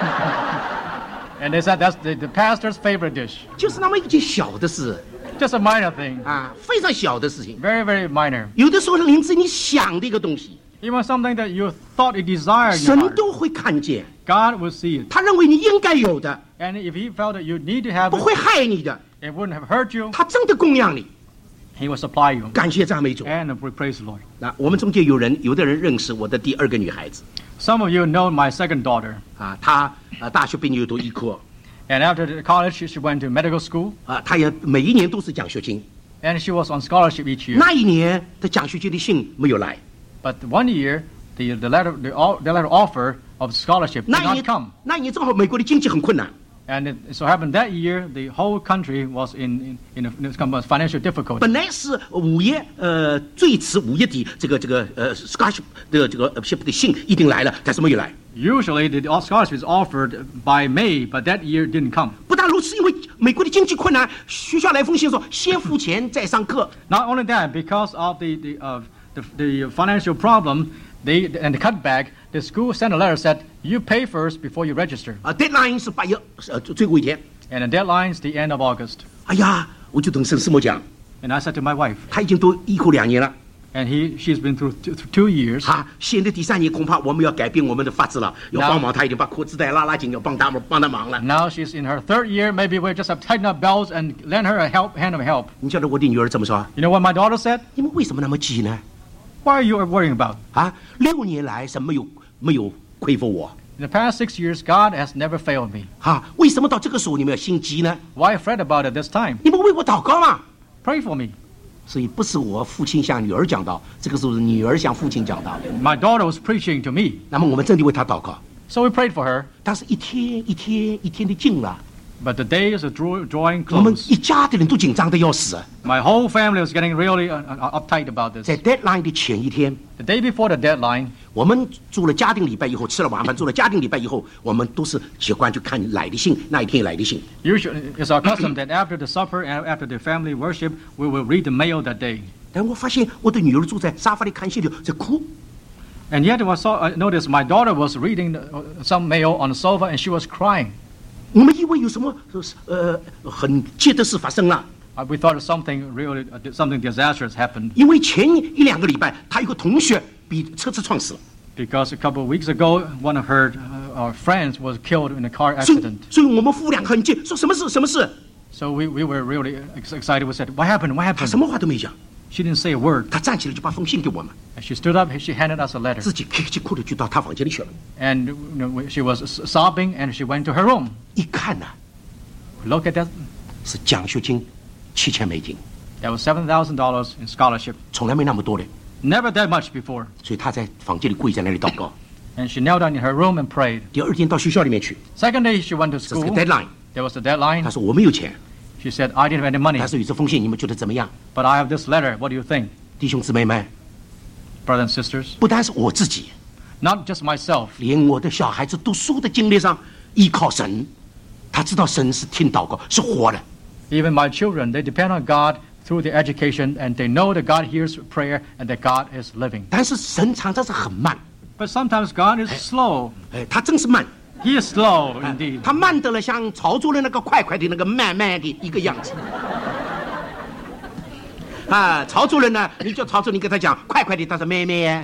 And they said that's the pastor's favorite dish. 就是那么一件小的事 Just a minor thing. 啊，非常小的事情。 Very, very minor. 有的时候连自己想的一个东西， Even something that you thought you desired in 神 your heart, 都会看见。 God will see it. 他认为你应该有的， And if he felt that you need to have 不 it, 会害你的， it wouldn't have hurt you, 他真的供养你。 he will supply you. 感谢赞美主。 And we praise the Lord. 那我们中间有的人认识我的第二个女孩子 Some of you know my second daughter. 啊，她大学毕业又读医科 And after the college, she went to medical school. 啊，她也每一年都是奖学金。 And she was on scholarship each year. 那一年的奖学金的信没有来， But one year, the letter offer of scholarship did 那一 not 年 come. 那一年正好美国的经济很困难， And it so happened that year, the whole country was in financial difficulty. 本来是最迟5月底这个scholarship 的这个的信一定来了，但是没有来。 Usually, the scholarship is offered by May, but that year didn't come. 不但如此，因为美国的经济困难，学校来封信说先付钱再上课。 Not only that, because of the financial problem, and the cutback, the school sent a letter said you pay first before you register. deadline 是8月最后一天。 And the deadline is the end of August. 哎呀，我就等沈师母讲， And I said to my wife, 他已经读医科2年了。 and she's been through 2 years. 现在第3年恐怕我们要改变我们的法子了，要帮忙他，已经把裤子带拉紧，要帮他忙了。 Now she's in her 3rd year. Maybe we just have to tighten up belts and lend her a hand of help. 你晓得我的女儿怎么说？ You know what my daughter said? 你们为什么那么急呢？ What are you worrying about? 6年来神没有亏负我 In the past 6 years, God has never failed me. 为什么到这个时候你们要心急呢？ Why fret about it this time? 你们为我祷告嘛。 Pray for me. 所以不是我父亲向女儿讲道，这个时候是女儿向父亲讲道。 My daughter was preaching to me. 那么我们真的为她祷告， So we prayed for her. 但是一天的近了， But the days are drawing 我们 close. 一家的人都紧张的要死。 My whole family was getting really uptight about this. 在 deadline 的前一天， The day before the deadline, 我们住了家庭礼拜以后，吃了晚饭，住了家庭礼拜以后，我们都是习惯去看来的信，那一天来的信。 usually it's our custom that after the supper and after the family worship, we will read the mail that day. 但我发现我的女儿坐在沙发里看信的在哭， And yet I noticed my daughter was reading some mail on the sofa and she was crying. 我们以为有什么很急的事发生了， We thought something disastrous happened 因为前1-2个礼拜，她有个同学被车子撞死了， because a couple of weeks ago, one of her friends was killed in a car 所以 accident. 我们夫两个很急，说什么事？ So we were really excited. We said, "What happened? What 她什 happened?" 么话都没讲， She didn't say a word. 她站起来就把封信给我们， And she stood up. She handed us a letter. 自己哭的就到她房间里去了。 And she was sobbing, and she went to her room. 一看呢， Look at that. 是奖学金$7000， That was $7,000 in scholarship. 从来没那么多的， Never that much before. 所以她在房间里跪在那里祷告。 And she knelt down in her room and prayed. 第2天到学校里面去， Second day, she went to 这是 school. 个 deadline。 There was a deadline. 她说我没有钱， She said, "I didn't have any money, 但是有这封信，你们觉得怎么样？ but I have this letter. What do you think?" 弟兄姊妹们， Brothers and sisters, 不单是我自己， not just myself, 连我的小孩子读书的经历上依靠神，他知道神是听祷告，是活的。 even my children, they depend on God through their education, and they know that God hears prayer and that God is living. 但是神常常是很慢， But sometimes God is slow. 他真是慢， He is slow indeed. 他慢得了像潮州人那个快的那个慢的一个样子。潮州人呢，你叫潮州人跟他讲快的，他说慢慢。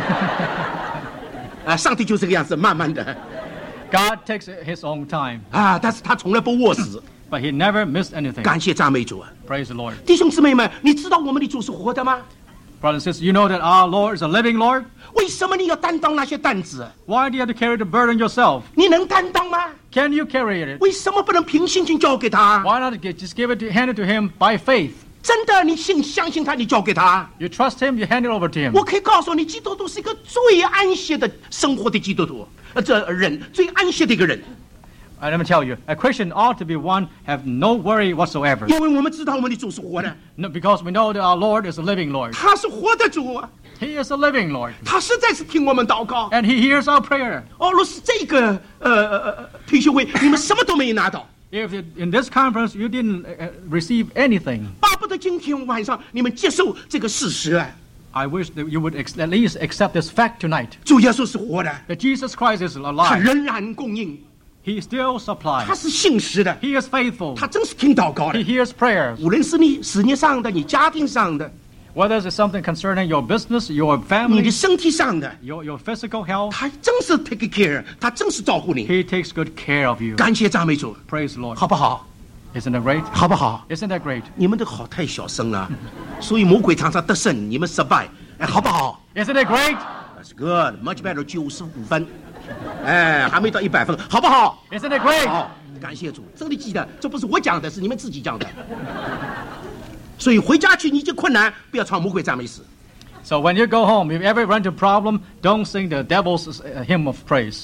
上帝就这个样子，慢慢的。 God takes His own time, 但是他从来不卧死。 but He never missed anything. 感谢赞美主啊！ Praise the Lord. 弟兄姊妹们，你知道我们的主是活的吗？ Brothers and sisters, you know that our Lord is a living Lord? 为什么你要担当那些担子？ Why do you have to carry the burden yourself? 你能担当吗？ Can you carry it? 为什么不能凭信心交给他？ Why not just hand it to Him by faith? 真的，你相信他，你交给他。 You trust Him, you hand it over to Him. 我可以告诉你，基督徒是一个最安息的生活的基督徒，最安息的一个人。 Let me tell you, a Christian ought to be one have no worry whatsoever. 因为我们知道我们的主是活的， No, because we know that our Lord is a living Lord. 他是活的主啊， He is a living Lord. 他实在是听我们祷告。 And He hears our prayer. 哦，若是这个退休会你们什么都没有拿到， If in this conference you didn't receive anything, 巴不得今天晚上你们接受这个事实啊， I wish that you would at least accept this fact tonight. 主耶稣是活的， That Jesus Christ is 他 alive. 仍然供应， He still 他 supplies. 是信实的， He is faithful. 他真是听祷告 He 的。 hears prayers. 无论是你事业上的，你家庭上的， Whether it's something concerning your business, your 你 family, 的身体上的， your physical health, 他真是 take care， 他真是照顾你。 He takes good care of you. 感谢赞美主， Praise the Lord. 好不好？ Isn't that great? 好不好？ Isn't that great? 你们的好太小声了，所以魔鬼常常得胜，你们失败。哎，好不好 Isn't it great? ？That's good, much better， 95分，哎，还没到100分，好不好？ Isn't it great? 好，感谢主，真的记得，这不是我讲的，是你们自己讲的。所以回家去，你就困难，不要唱魔鬼赞美诗。 So when you go home, if you ever run into a problem, don't sing the devil's hymn of praise.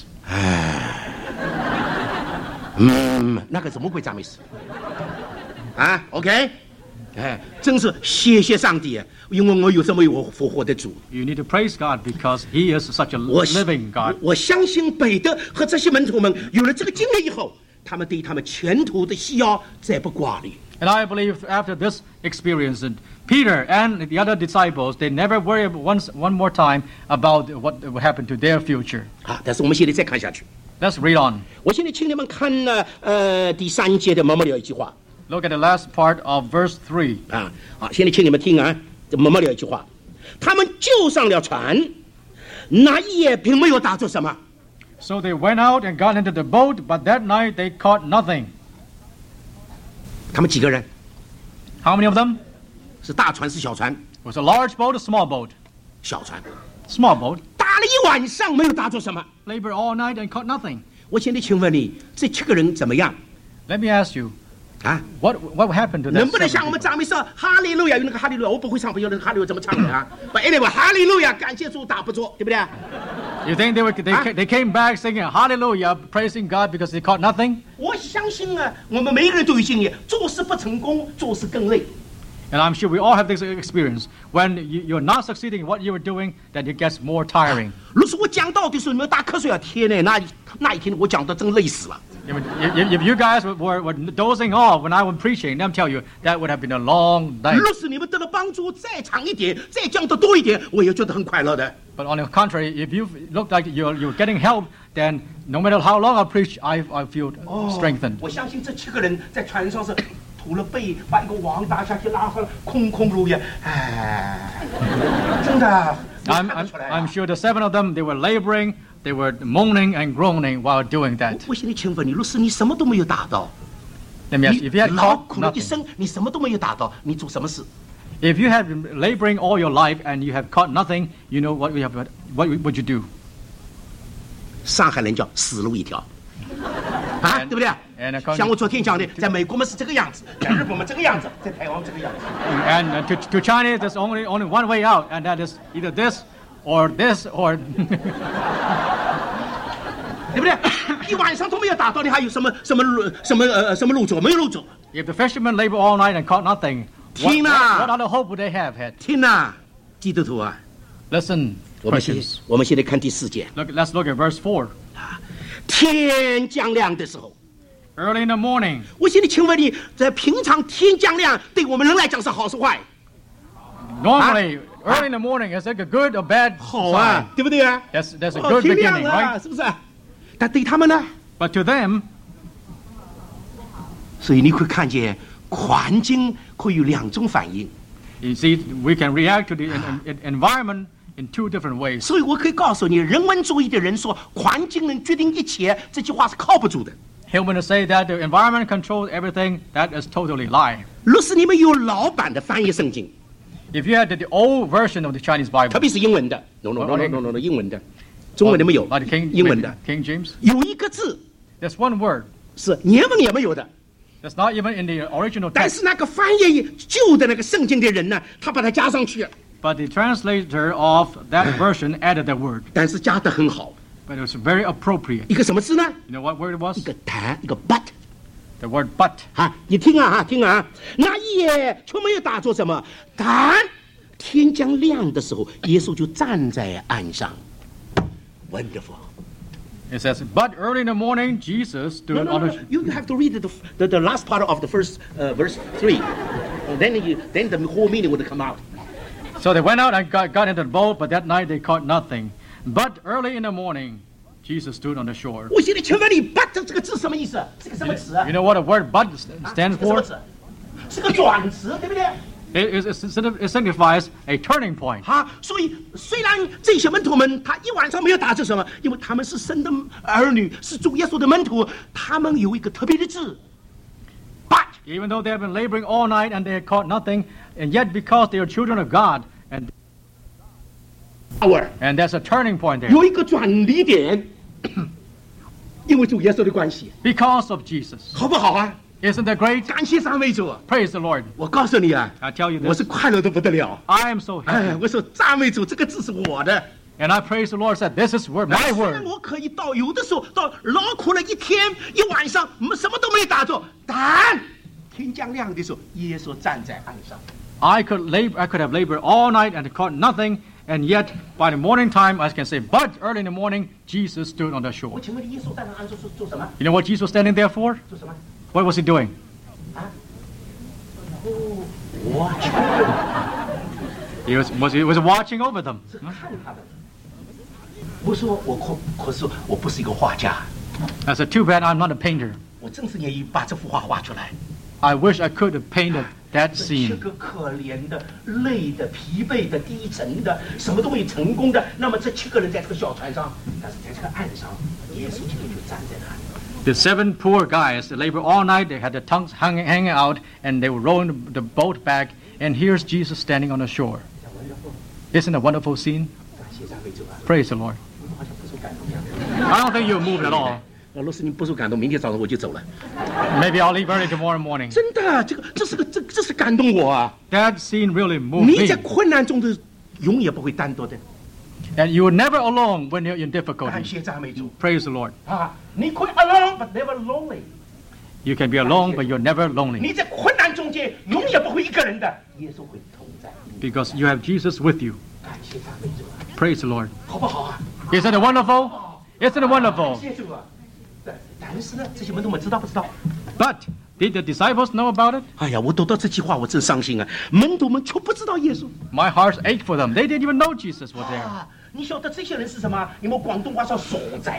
那个是魔鬼赞美诗。啊 ，OK， 哎，真是谢谢上帝，因为我有这么有复活的主。 You need to praise God because He is such a 我 living God. 我相信彼得和这些门徒们有了这个经历以后，他们对他们前途的需要再不挂虑。 And I believe after this experience, that Peter and the other disciples, they never worry one more time about what will happen to their future. 啊，但是我们现在再看下去。 Let's read on. 我现在请你们看了第3节的末了一句话 Look at the last part of verse 3. 啊，好，现在请你们听啊，这末了一句话，他们就上了船，那一夜并没有打着什么。 So they went out and got into the boat, but that night they caught nothing. 他们几个人？ How many of them? 是大船是小船？ Was it a large boat or small boat? 小船， Small boat. 打了一晚上没有打着什么。 Labored all night and caught nothing. 我现在请问你，这7个人怎么样 Let me ask you, 啊？ what happened to 能 them? 不能像我们赞美说哈利路亚？有那个哈利路亚，我不会唱，不晓得哈利路亚怎么唱的啊？But anyway， 哈利路亚，感谢主，打不着，对不对？ You think they came back singing hallelujah, praising God because they caught nothing? 我相信啊，我们每一个人都有经验，做事不成功，做事更累。 And I'm sure we all have this experience. When you're not succeeding in what you were doing, then it gets more tiring. 如果我讲到的时候，你们打瞌睡啊，天哪，那一天我讲的真累死了。 If you guys were dozing off when I was preaching, let me tell you, that would have been a long night. 若是你们得了帮助，再长一点，再讲得多一点，我也觉得很快乐的。 But on the contrary, if you look like you're getting help, then no matter how long I preach, I feel strengthened. 我相信这7个人在船上是吐了背，把一个网打下去，拉上空空如也，哎，真的。 I'm sure the 7 of them, they were laboring, they were moaning and groaning while doing that. 我现在请问你，若是你什么都没有打到， Let me ask you, if you had 劳 caught 苦了一 nothing, 生，你什么都没有打到，你做什么事？ if you had been laboring all your life and you have caught nothing, you know what would you do? 上海人叫死路一条，啊，对不对？ And according 像我昨天讲的，在美国嘛是这个样子，在日本嘛这个样子，在台湾这个样子。 And to Chinese, there's only one way out, and that is either this or this or. 对不对？一晚上都没有打到，你还有什么路走？没有路走。 If the fishermen labor all night and caught nothing, what Tina! other hope would they have had? 听呐，基督徒啊， Listen, 我们 Christians. 现在看第4节， Let's look at verse 4. 天将亮的时候， Early in the morning. 我现在请问你，在平常天将亮，对我们人来讲是好是坏？ Normally, early in the morning, is it a good or bad 好啊 sign?， 对不对啊？ That's a 哦， good 天亮 beginning, 了， right? 是不是？但对他们呢？ But to them, 所以你会看见环境会有2种反应。 you see, we can react to the environment in 2 different ways. 所以我可以告诉你，人文主义的人说环境能决定一切，这句话是靠不住的。 Human to say that the environment controls everything, that is totally lie. 若是你们有老版的翻译圣经， If you had the old version of the Chinese 特 Bible, 别是英文的 ，no， 英文的，中文的没有 like the， 英文的 King James, 有一个字 there's one word 是原文也没有的， that's not even in the original 但 text. 是那个翻译旧的那个圣经的人呢，他把它加上去， But the translator of that version added the word. 但是加得很好。 but it was very appropriate. 一个什么字呢？ You know what word it 一 was? 个但，一个 but。 The word but. 啊，你听啊哈，听啊，那夜却没有打作什么，但天将亮的时候，耶稣就站在岸上。Wonderful. It says, but early in the morning, Jesus stood on the... You have to read the last part of the first verse 3. Then the whole meaning would come out. So they went out and got into the boat, but that night they caught nothing. But early in the morning, Jesus stood on the shore. 我现在请问你 ，but 这个字什么意思？是个什么词啊？ You know what a word but stands 是个什么 for? 词？是个转词，对不对？ It signifies a turning point. 好，所以虽然这些门徒们他一晚上没有打着什么，因为他们是神的儿女，是主耶稣的门徒，他们有一个特别的字 ，but Even though they have been laboring all night and they had caught nothing, and yet because they are children of God, our and that's a turning point there. 有一个转捩点，因为主耶稣的关系， Because of Jesus. 好不好啊？ Isn't that great? 感谢赞美主！ Praise the Lord. 我告诉你啊， I tell you 我 this. 是快乐的不得了。 I am so 哎， happy. 我说赞美主，这个字是我的。 And I praise the Lord, said, this is my 虽然 word. 我可以到有的时候到劳苦了一天一晚上，什么都没打着，但天将亮的时候，耶稣站在岸上。 I could have labored all night and caught nothing, and yet by the morning time I can say, but early in the morning, Jesus stood on the 我 shore. 请问你，耶稣站在岸上是做什么？ You know what Jesus was standing there for? 做什么？ What was he doing? 啊？哦，watch， He was watching over them. 是看他的。我说可是我不是一个画家， I said, too bad I'm not a painter. 我正是愿意把这幅画画出来。 I wish I could have painted that 这七 scene. 个可怜的、累的、疲惫的、低沉的、什么都没成功的，那么这7个人在这个小船上，但是在这个岸上，耶稣基督就站在那里。 The 7 poor guys, they labored all night, they had their tongues hanging out, and they were rowing the boat back, and here's Jesus standing on the shore. Isn't it a wonderful scene? 感谢赞美主啊！ Praise the Lord. 我好像不受感动一样。 I don't think you're moved at all. 若是你不受感动，明天早上我就走了。 Maybe I'll leave early tomorrow morning. 真的，这是感动我啊！ That scene really moved 你在 me. 困难中的永远不会单独的。 And you are never alone when you're in 感 difficulty. 谢赞美主 Praise the Lord. 啊！你可以 alone but never lonely。 You can be alone, but you're never lonely 你在困难中间永远不会一个人的，耶稣会同在。 because you have Jesus with you. 感谢赞美主啊！ Praise the Lord. 好不好啊？ Isn't it wonderful? Isn't it 感 wonderful? 谢主啊！但是呢，这些门徒们知道不知道？ But did the disciples know about it? 哎呀，我读到这句话，我真伤心啊！门徒们却不知道耶稣 My heart ached for them. They didn't even know Jesus was there. 啊！你晓得这些人是什么？你们广东话说傻仔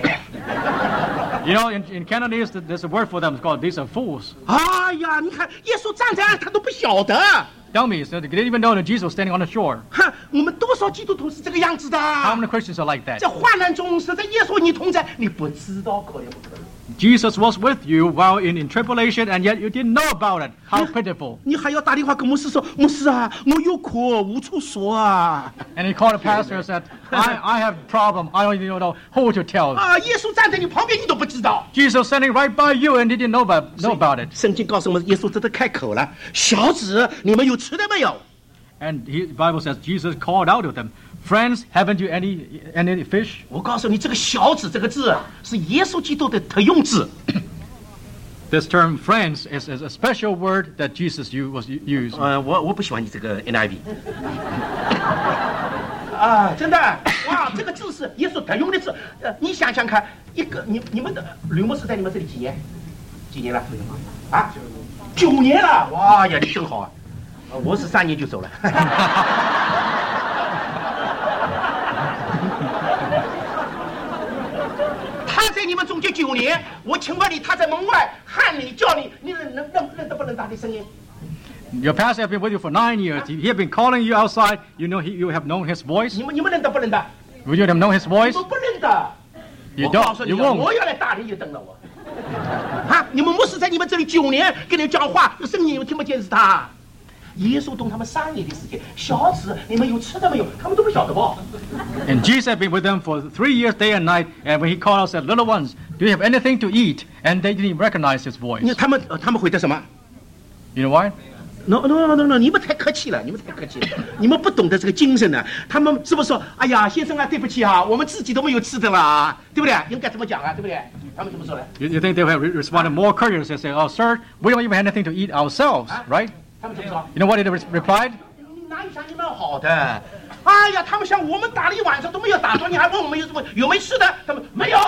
You know, in Cantonese, there's a word for them. It's called, these are fools. 啊！哎呀，你看耶稣站在岸，他都不晓得。 Tell me, so they didn't even know that Jesus was standing on the shore. 哈，我们多少基督徒是这个样子的？ How many Christians are like that? 在患难中，实在耶稣你同在，你不知道可怜不可怜？ Jesus was with you while in tribulation, and yet you didn't know about it. How pitiful. 你还要打电话跟牧师说，牧师啊，我有苦无处说啊！ And he called the pastor and said, I have a problem. I don't even know who to tell. 啊，耶稣站在你旁边，你都不知道。 Jesus standing right by you and he didn't know about it. 圣经告诉我们，耶稣真的开口了：“小子，你们有吃的没有？” And the Bible says Jesus called out to them, friends, haven't you any fish? 我告诉你，这个“小子”这个字是耶稣基督的特用字。 This term friends is a special word that Jesus used. 我不喜欢你这个 NIV。啊，真的哇，这个字是耶稣特用的字。你想想看，一个你们的吕牧师在你们这里几年？几年了？啊，9年了。哇呀，你真好啊！我是3年就走了。他在你们中间9年，我请问你，他在门外喊你叫你，你认得不认他的声音？ Your pastor has been with you for 9 years. He has been calling you outside. You know you have known his voice. 你们认得不认得？ Would you have known his 你 voice? 们不认得。 You 我告诉 don't. 你 You 啊， won't. 我要来打你，就等了我。啊，你们牧师在你们这里9年，跟你讲话，声音又听不见是他。耶稣同他们3年的时间，小子，你们有吃的没有？他们都不晓得吧？ And Jesus had been with them for 3 years, day and night. And when he called out, said, little ones, do you have anything to eat? And they didn't even recognize his voice. 他们回答什么？ You know why? No， 你们太客气了，你们不懂得这个精神呢。他们是不是说，哎呀，先生啊，对不起啊，我们自己都没有吃的了，对不对？应该怎么讲啊，对不对？他们怎么说呢 You think they have responded more courteous and say, "Oh, sir, we don't even have anything to eat ourselves," right? 他们怎么说？ You know what they replied? 哪有像你们好的？哎呀，他们像我们打了一晚上都没有打着，你还问我们有没吃的？他们没有，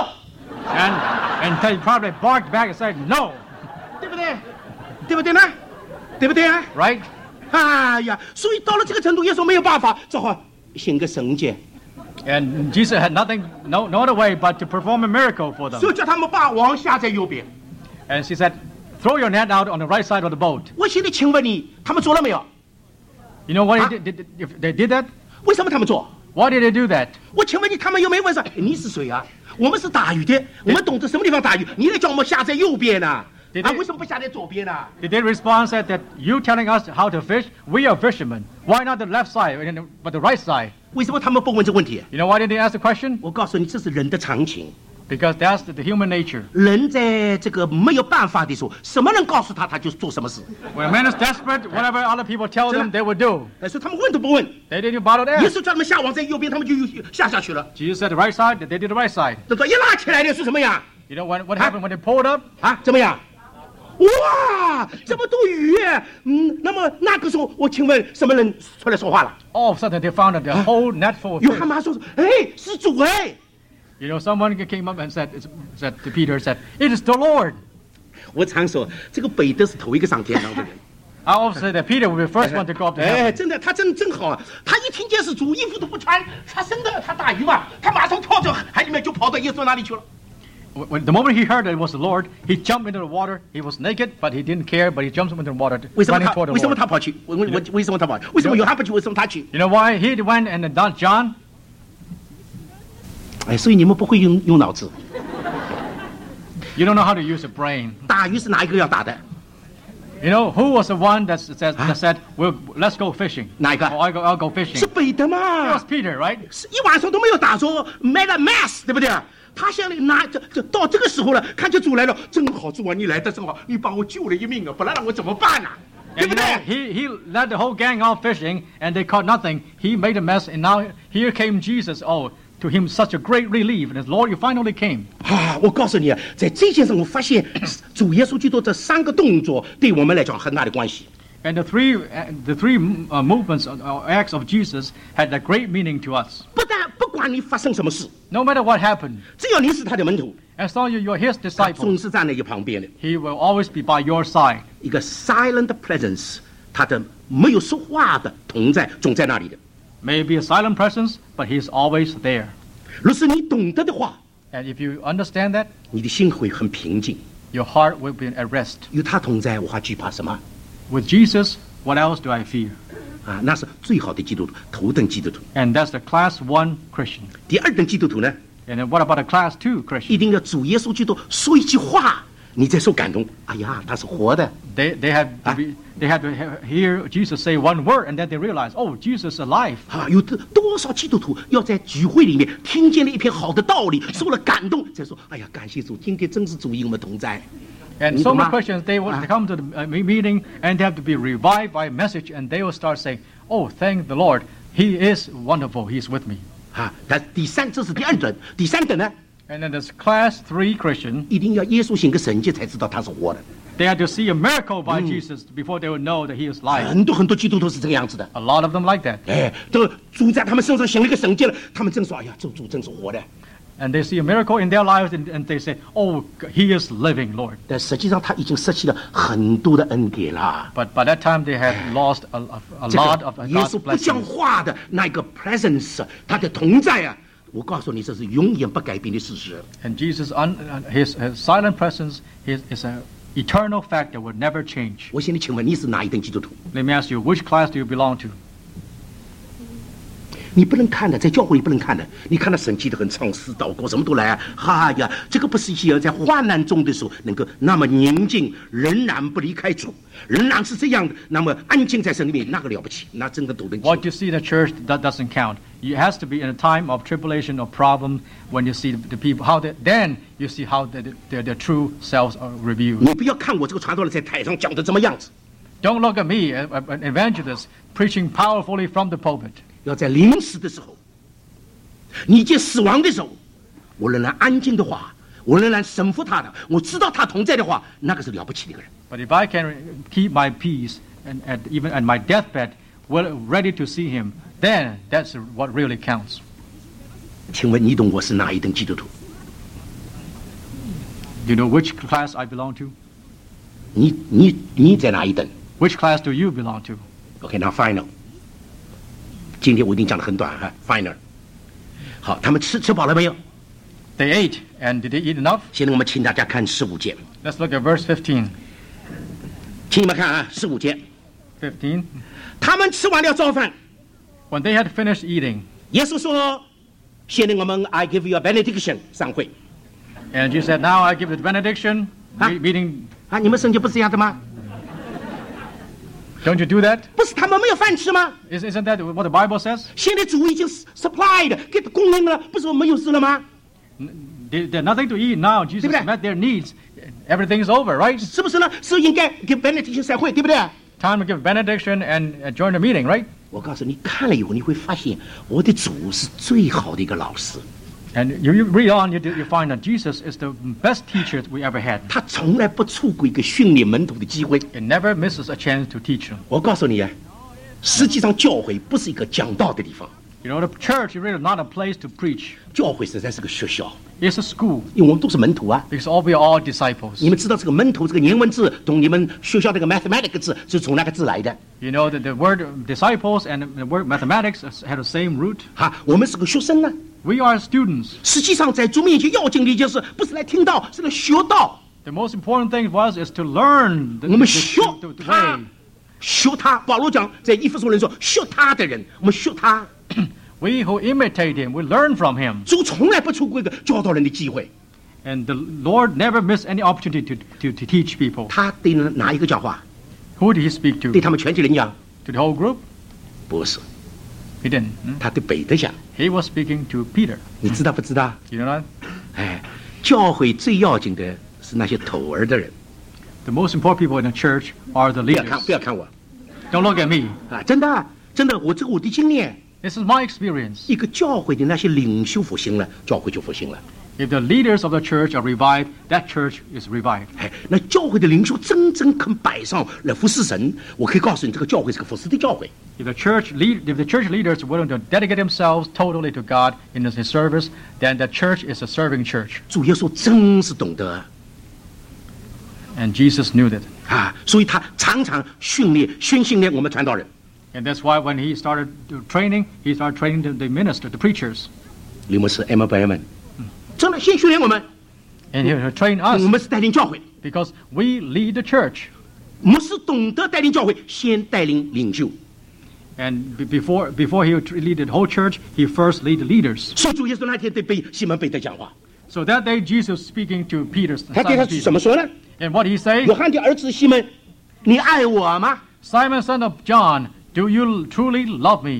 And they probably barked back and said, "No," 对不对？对不对呢？对不对啊？ right? 哎呀，所以到了这个程度，耶稣没有办法，只好行个神迹， And Jesus had no other way but to perform a miracle for them. 所以叫他们把网下在右边。 And she said, "Throw your net out on the right side of the boat." 我现在请问你，他们做了没有？ You know what if they did that? 为什么他们做？ Why did they do that? 我请问你，他们有没有问说你是谁啊？我们是打鱼的，我们懂得什么地方打鱼，你来叫我们下在右边呢？啊，为什么不下在左边呢？ Did they respond said that you telling us how to fish? We are fishermen. Why not the left side but the right side? 为什么他们不问这个问题？ You know why did they ask the question? 我告诉你，这是人的常情。 Because that's the human nature. 人在这个没有办法的时候，什么人告诉他，他就做什么事。 When a man is desperate, whatever other people tell them, they will do. 所以他们问都不问。 They didn't bother to 耶 ask. 稣叫他们下网在右边，他们就下去了。 Jesus said the right side, they did the right side. 这个一拉起来的是什么呀？ You know what happened when they pulled up? 啊，怎么样？哇，这么多鱼！那么那个时候，我请问什么人出来说话了？ All of a sudden they found that the whole net full of 约 fish. 翰妈说：“哎，是主哎！” You know, someone came up and said to Peter, said, "It is the Lord." 我常说，这个彼得是头一个上天堂的人。 I always say that Peter will be the first one to go up to 哎， heaven. 真的，他真好啊！他一听见是主，衣服都不穿，他生的他打鱼嘛，他马上跳到海里面就跑到耶稣那里去了。 The moment he heard that it was the Lord, he jumped into the water. He was naked, but he didn't care. But he jumped into the water, 为什么 running 他 toward the 为什么 Lord. 他跑去？为什么他跑？为什么约翰不去？为什么他去？ You know why he went and not John? 哎，所以你们不会用脑子。 You don't know how to use a brain. 打鱼是哪一个要打的？ You know who was the one that said, "Well, let's go fishing"? 哪一个？ Oh, I'll go fishing. 是彼得 It 嘛 was？Peter, right? 是一晚上都没有打着 ，made a mess， 对不对？他想拿到这个时候了，看见主来了，真好，主啊，你来的真好，你把我救了一命啊，不然让我怎么办呢、对 And 不 you know, 对？ he led the whole gang out fishing, and they caught nothing. He made a mess, and now here came Jesus. Oh, to him such a great relief. And his Lord, you finally came. 啊，我告诉你啊，在这件事我发现主耶稣基督这三个动作对我们来讲很大的关系。 And the three movements or acts of Jesus had a great meaning to us. 不管你发生什么事， No matter what happened, 只要你是他的门徒， as long as you're his 他 disciple, 总是站在你旁边的。 he will always be by your side. 一个 silent presence， 他的没有说话的同在，总在那里的。 Maybe a silent presence, but he's always there. 若是你懂得的话， And if you understand that, 你的心会很平静。 your heart will be at rest. 有他同在，我还惧怕什么？ With Jesus, what else do I fear? 啊，那是最好的基督徒，头等基督徒。 And that's the class 1 Christian. 第二等基督徒呢， And then what about a class 2 一 Christian? 定要主耶稣基督说一句话，你再受感动。哎呀，他是活的。 They have to hear Jesus say one word, and then they realize, oh, Jesus is alive. 啊，有多少基督徒要在聚会里面听见了一篇好的道理，受了感动，再说，哎呀，感谢主，今天真是主与我们同在。 And so many Christians, they will come to the meeting, and they have to be revived by a message, and they will start saying, oh, thank the Lord. He is wonderful. He's with me. 啊，但这是第二等，第三等呢， And then there's class 3 Christian. 一定要耶稣行个神迹才知道他是活的。 They have to see a miracle by Jesus before they will know that he is alive. 很多基督徒是这个样子的。 A lot of them like that. 哎，这个主在他们身上行了一个神迹了，他们真说，哎呀，这主真是活的。 And they see a miracle in their lives, and they say, oh, he is living, Lord. 但实际上他已经失去了很多的恩典了。 But by that time, they had lost a 这 lot 个 of 耶 God's 稣不讲 blessings. 话的那个 presence， 他的同在啊，我告诉你，这是永远不改变的事实。 And Jesus, his silent presence is an eternal fact that will never change. 我现在请问你是哪一等基督徒？ Let me ask you, which class do you belong to? 你不能看的，在教会里不能看的。你看到神迹的很唱诗、祷告，什么都来啊！哈呀，这个不是一些在患难中的时候能够那么宁静，仍然不离开主，仍然是这样的，那么安静在神里面，那个了不起，那真的都能。 What you see in the church, that doesn't count. It has to be in a time of tribulation or problem when you see the people, then you see how their true selves are revealed. 你不要看我这个传道人在台上讲的怎么样子。 Don't look at me, an evangelist, preaching powerfully from the pulpit. 要在临死的时候，你见死亡的时候，我仍然安静的话，我仍然神服他的，我知道他同在的话，那个是了不起的一个人。 But if I can keep my peace, and even at my deathbed, ready to see him, then that's what really counts. 请问你懂我是哪一等基督徒？ Do you know which class I belong to? 你在哪一等 Which class do you belong to? ？OK， 那 final。今天我一定讲得很短哈 ，final。好，他们吃饱了没有？ They ate, and did they eat enough? 现在我们请大家看15节， Let's look at verse 15. 请你们看啊，15节， 15. 他们吃完了早饭， When they had finished eating, 耶稣说：“现在我们 I give you a benediction 散会 and Jesus said, "Now I give the benediction." Huh? Meaning, 啊，你们圣经不是这样的吗？ don't you do that? 不是他们没有饭吃吗？ Isn't that what the Bible says? 现在主已经 supplied 给供应了，不是我们有事了吗？ They're nothing to eat now. Jesus 对不对？ met their needs. Everything's over, right? 是不是呢？是应该给 benediction 散会，对不对？ Time to give benediction and join the meeting, right? 我告诉你，看了以后你会发现，我的主是最好的一个老师， And you read on, you find that Jesus is the best teacher we ever had. 他从来不错过一个训练门徒的机会。 He never misses a chance to teach them. 我告诉你啊，实际上教会不是一个讲道的地方， You know, the church is really not a place to preach. 教会实在是个学校， It's a school 因为我们都是门徒啊。 because we are all disciples. 你们知道这个门徒这个原文字同你们学校这个 mathematics 字是从哪个字来的？ You know that the word disciples and the word mathematics had the same root. 哈，我们是个学生呢。 We are students. 实际上，在主面前要紧的一件事，不是来听道，是来学道。 The most important thing was is to learn 我们学 the 他 way.， 学他。保罗讲，在以弗所人说，学他的人，我们学他。 We who imitate him, we learn from him. 主从来不错过一个教导人的机会。 And the Lord never missed any opportunity to teach people. 他对哪一个讲话？ Who did he speak to? 对他们全体人讲， To the whole group? 不是， He didn't. 他对彼得讲。 He was speaking to Peter. 你知道不知道？ You know that? 哎，教会最要紧的是那些头儿的人。 The most important people in the church are the 不要看， leaders. 不要看我 Don't look at me. 啊！真的，真的，我这个我的经验。 This is my experience. 一个教会的那些领袖复兴了，教会就复兴了。 If the leaders of the church are revived, that church is revived. 哎，那教会的领袖真正肯摆上来服侍神，我可以告诉你，这个教会是个服侍的教会。 If the church leaders are willing to dedicate themselves totally to God in his service, then the church is a serving church. 主耶稣真是懂得 And Jesus knew that. 啊，所以他常常训练我们传道人。 And that's why when he started training the minister, the preachers. 你们是 M 朋友们，真的先训练我们， And he would train us 我们是带领教会， because we lead the church. 我们是懂得带领教会，先带领领袖。 And before he would lead the whole church, he first lead the leaders. 所以主耶稣那天对西门彼得讲话， So that day, Jesus speaking to Peter, 他对他 Simon 怎么 Peter. 说呢？ And what he say? 约翰的儿子西门，你爱我吗？ Simon, son of John, do you truly love me?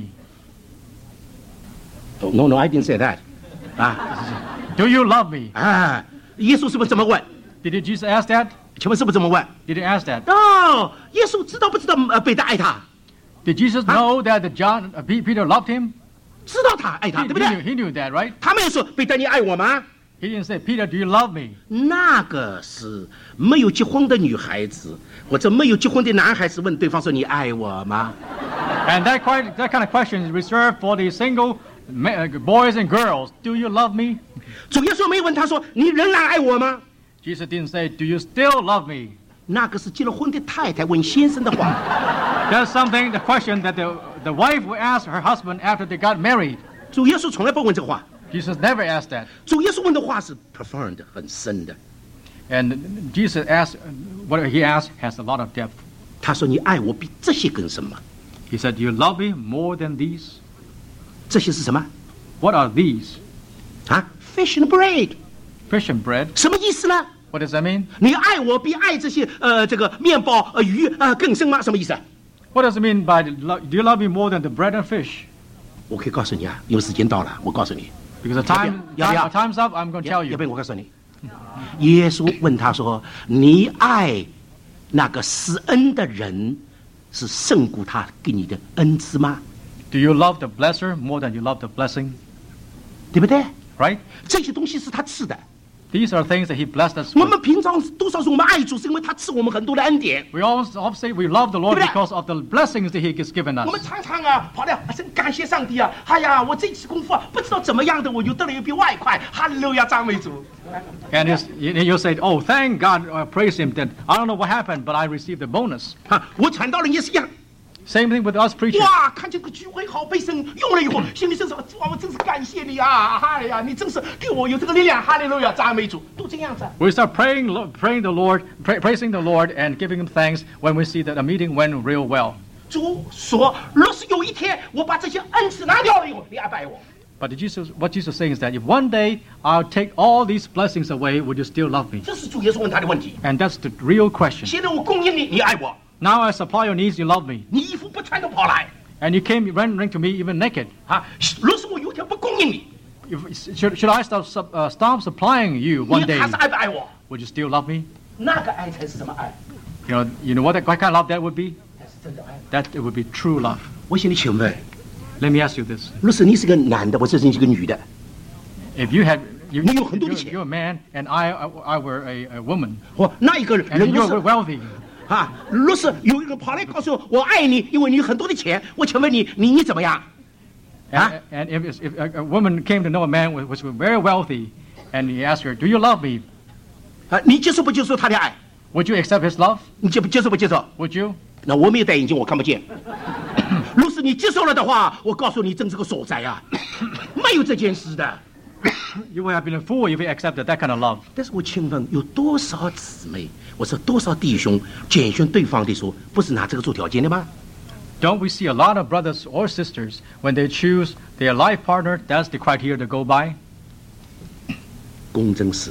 Oh, no, I didn't say that. 啊 Do you love me? 啊，耶稣是不是这么问？ Did Jesus ask that? 请问是不是这么问？ Did he ask that? 哦，耶稣知道不知道彼得爱他？ Did Jesus know that Peter loved him? 知道他爱他，对不对？ He knew that, right? 他没有说彼得你爱我吗？ He didn't say, Peter, do you love me? 那个是没有结婚的女孩子或者没有结婚的男孩子问对方说你爱我吗？ And that kind of question is reserved for the single boys and girls. Do you love me? 主耶稣没有问他说你仍然爱我吗？ Jesus didn't say, do you still love me? 那个是结了婚的太太问先生的话。 That's the question that the wife would ask her husband after they got married. 主耶稣从来不问这个话， Jesus never asked that. 主耶稣问的话是 profound 很深的。 And Jesus asked, what he asked has a lot of depth. 他说你爱我比这些更深吗？ He said, do you love me more than these? 这些是什么？ What are these? 啊 ，fish and bread， Fish and bread. 什么意思呢？ What does that mean? 你爱我比爱这些这个面包鱼更深吗？什么意思？ What does it mean by do you love me more than the bread and fish? 我可以告诉你啊，因为时间到了，我告诉你， Because 要不要 time's up, I'm going to tell 要 you. 不然我告诉你，耶稣问他说：“你爱那个施恩的人是胜过他给你的恩赐吗？ Do you love the blesser more than you love the blessing? 对不对？ Right? 这些东西是他赐的。 These are things that He blessed us 我 with. 们平常多少说我们爱主，是因为他赐我们很多的恩典。 We always say we love the Lord 对不对？ because of the blessings that He has given 我们 us. 常常啊，跑来真感谢上帝啊！哎呀，我这次功夫啊，不知道怎么样的，我又得了一笔外快，哈利路亚，赞美主。 And you say, oh, thank God, praise Him that I don't know what happened, but I received a bonus. 啊，我传道人也是一样。 Same thing with us preachers. 哇，看见这个聚会好被神用了以后，心里真是哇，我真是感谢你啊！哎呀，你真是给我有这个力量，哈利路亚，赞美主，都这样子。 We start praising the Lord, praising the Lord, and giving Him thanks when we see that the meeting went real well. 主说，若是有一天我把这些恩赐拿掉了以后，你爱拜我。 But what Jesus is saying is that if one day I'll take all these blessings away, would you still love me? 这是主耶稣问他的问题。 And that's the real question. 现在我供应你，你爱我， Now I supply your needs, you love me. 你衣服不穿都跑来 And you came running to me even naked. 啊！若是我有一天不供应你， Should I stop supplying you one 你 day? 还是爱不爱我？ Would you still love me? 那个爱才是什么爱？ You know what kind of love that would be? 才是真的爱。 That it would be true love. 我向你请问， Let me ask you this. 若是你是个男的，我这是一个女的， If you had, you, 你有很多的钱。 you're a man and I were a woman, 我那一个人 and 若 you're 是 wealthy, 啊，若是有一个跑来告诉我爱你，因为你有很多的钱，我请问你怎么样？ and if a woman came to know a man who was very wealthy, and he asked her, "Do you love me?" 啊，你接受不接受他的爱？ Would you accept his love? 你接受不接受？ Would you? 那我没有戴眼镜，我看不见。若是你接受了的话，我告诉你，真是个所在啊，没有这件事的。 You would have been a fool if you accepted that kind of love. 但是我请问，有多少姊妹，我说多少弟兄拣选对方的时候，不是拿这个做条件的吗？ Don't we see a lot of brothers or sisters when they choose their life partner? That's the criteria to go by. 工程师、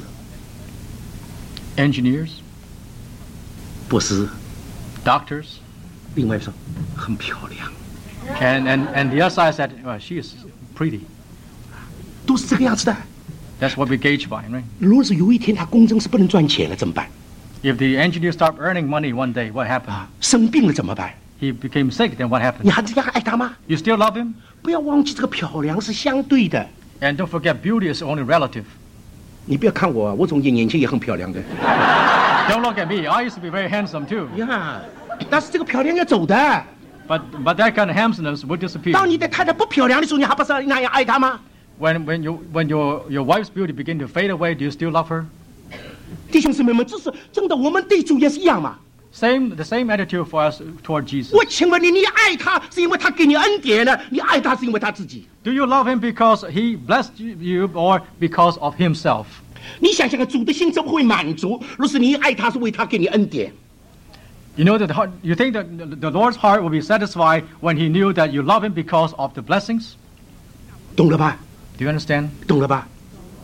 Engineers, 博士， doctors, 另外说很漂亮， and the other side said, well, she is pretty. 都是这个样子的。 That's what we gauge by, right? 如果是有一天他工程师不能赚钱了怎么办？ If the engineer stopped earning money one day, what happened? 啊，生病了怎么办？ He became sick, then what 你 happened? 还这样爱他吗？ You still love him? 不要忘记这个漂亮是相对的。 And don't forget, beauty is only relative. 你不要看我，我从年轻也很漂亮的 Don't look at me. I used to be very handsome too. 呀。但是这个漂亮要走的。 But that kind of handsomeness would disappear. 当你的太太不漂亮的时候，你还不是那样爱她吗？ When your wife's beauty begin to fade away, do you still love her? 弟兄姊妹们，这是真的，我们对主也是一样嘛。 The same attitude for us toward Jesus. 我请问你，你爱他是因为他给你恩典了，你爱他是因为他自己。 Do you love him because he blessed you or because of himself? 你想想看，主的心怎么会满足？若是你爱他，是为他给你恩典。 You know that you think that the Lord's heart will be satisfied when he knew that you love him because of the blessings? 懂了吧？ Do you understand? 懂了吧？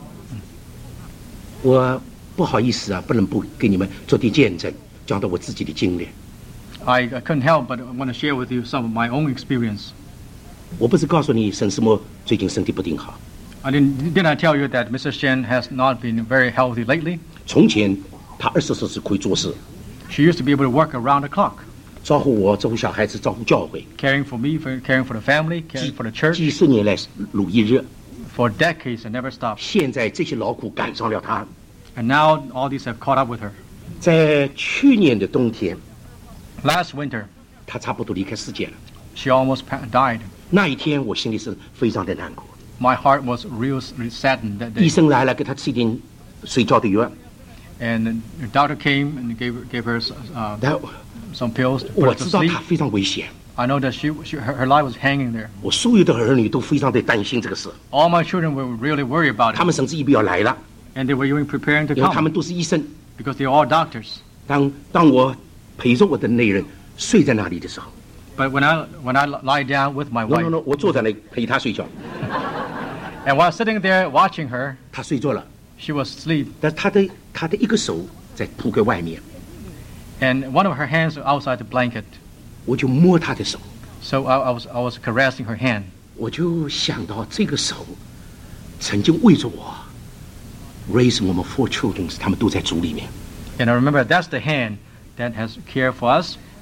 我不好意思啊，不能不给你们做点见证，讲到我自己的经历。 I couldn't help but want to share with you some of my own experience. 我不是告诉你沈师母最近身体不挺好， Didn't I tell you that Mr. Shen has not been very healthy lately? 从前他24小时可以做事， She used to be able to work around the clock, 照顾我，照顾小孩子，照顾教会， caring for me, caring for the family, caring for the church. 几十年来如一日。 For decades, and never stopped. 现在这些劳苦赶上了他。 And now all these have caught up with her. 在去年的冬天， Last winter, 他差不多离开世界了。 she almost died. 那一天，我心里是非常的难过。 My heart was really saddened that 医 day. 生来了，给他吃一点睡觉的药， And the doctor came and gave her 然后 some pills to 我 put her to 知道 sleep. 他非常危险。 I know that her life was hanging there. 我所有的儿女都非常的担心这个事， All my children were really worried about 他 it. 们甚至预备要来了， And they were even preparing to 因为他 come 们都是医生。 because they are all doctors. 当我陪着我的内人睡在那里的时候 But when I lie down with my ，no wife, no no，我坐在那里陪他睡觉， and while sitting there watching her, 他睡着了， she was asleep, 但是他的一个手在铺盖外面， and one of her hands was outside the blanket. 我就摸他的手， So I was caressing her hand. 我就想到这个手曾经为着我 raise 我们 4 children， 他们都在主里面。 And I remember that's the hand that has cared for us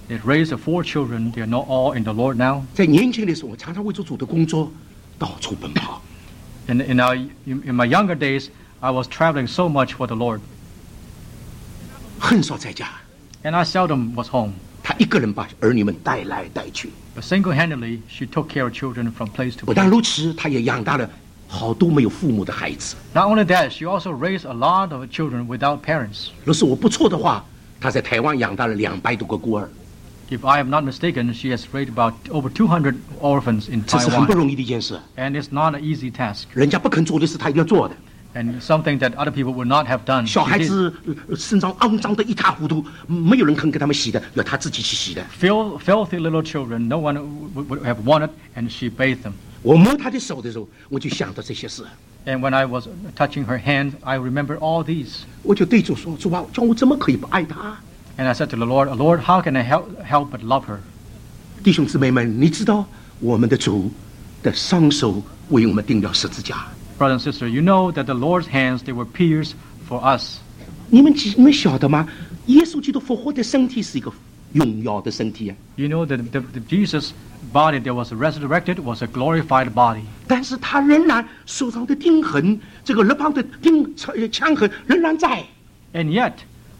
They raised 4 children. They are not all in the Lord now. 在年轻的时候，我常常为主的工作到处奔跑。 In my younger days, I was traveling so much for the Lord, 很少在家， and I seldom was home. 他一个人把儿女们带来带去。 But single-handedly, she took care of children from place to 不但 place. 如此，他也养大了好多没有父母的孩子。 Not only that, she also raised a lot of children without parents. 若是我不错的话，他在台湾养大了200多个孤儿， If I am not mistaken, she has raised about over 200 orphans in 这是很不 Taiwan, 容易的一件事。 and it's not an easy task, 人家不肯做的事，他一定要做的。 and something that other people would not have done. 小 She 孩 did. 子身上肮脏的一塌糊涂，没有人肯给他们洗的，要他自己去洗的。 Filthy little children, no one would have wanted, and she bathed them. 我摸他的手的时候，我就想到这些事， And when I was touching her hand, I remember all these. 我就对主说：“主啊，叫我怎么可以不爱他？” And I said to the Lord, Lord, how can I help but love her? 弟兄姊妹们，你知道我们的主的双手为我们钉了十字架。 Brother and sister, you know that the Lord's hands, they were pierced for us. 你们晓得吗？耶稣基督复活的身体是一个荣耀的身体啊， You know that the Jesus' body that was resurrected was a glorified body. 但是他仍然手上的钉痕，这个肋旁的枪痕仍然在。 And yet,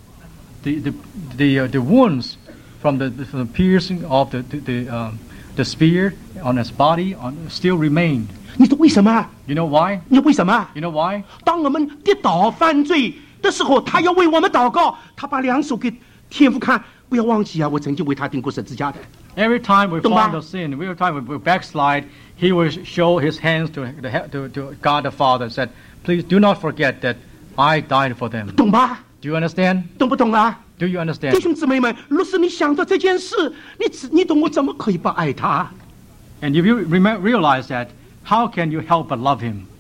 the wounds from the piercing of the spear on his body still remained. 你知道为什么？ You know why? 你知道为什么？ You know why? 当我们跌倒犯罪的时候，他要为我们祷告，他把2手给天父看，不要忘记啊，我曾经为他钉过十字架的。 Every time we 懂 fall 吧？ into sin, every time we backslide, he will show his hands to God the Father, said, please do not forget that I died for them. 懂吧？ Do you understand? 懂不懂啊？ Do you 弟 understand? 兄姊妹们，若是你想到这件事，你懂我怎么可以不爱他？ And if you realize that, how can you help but love him?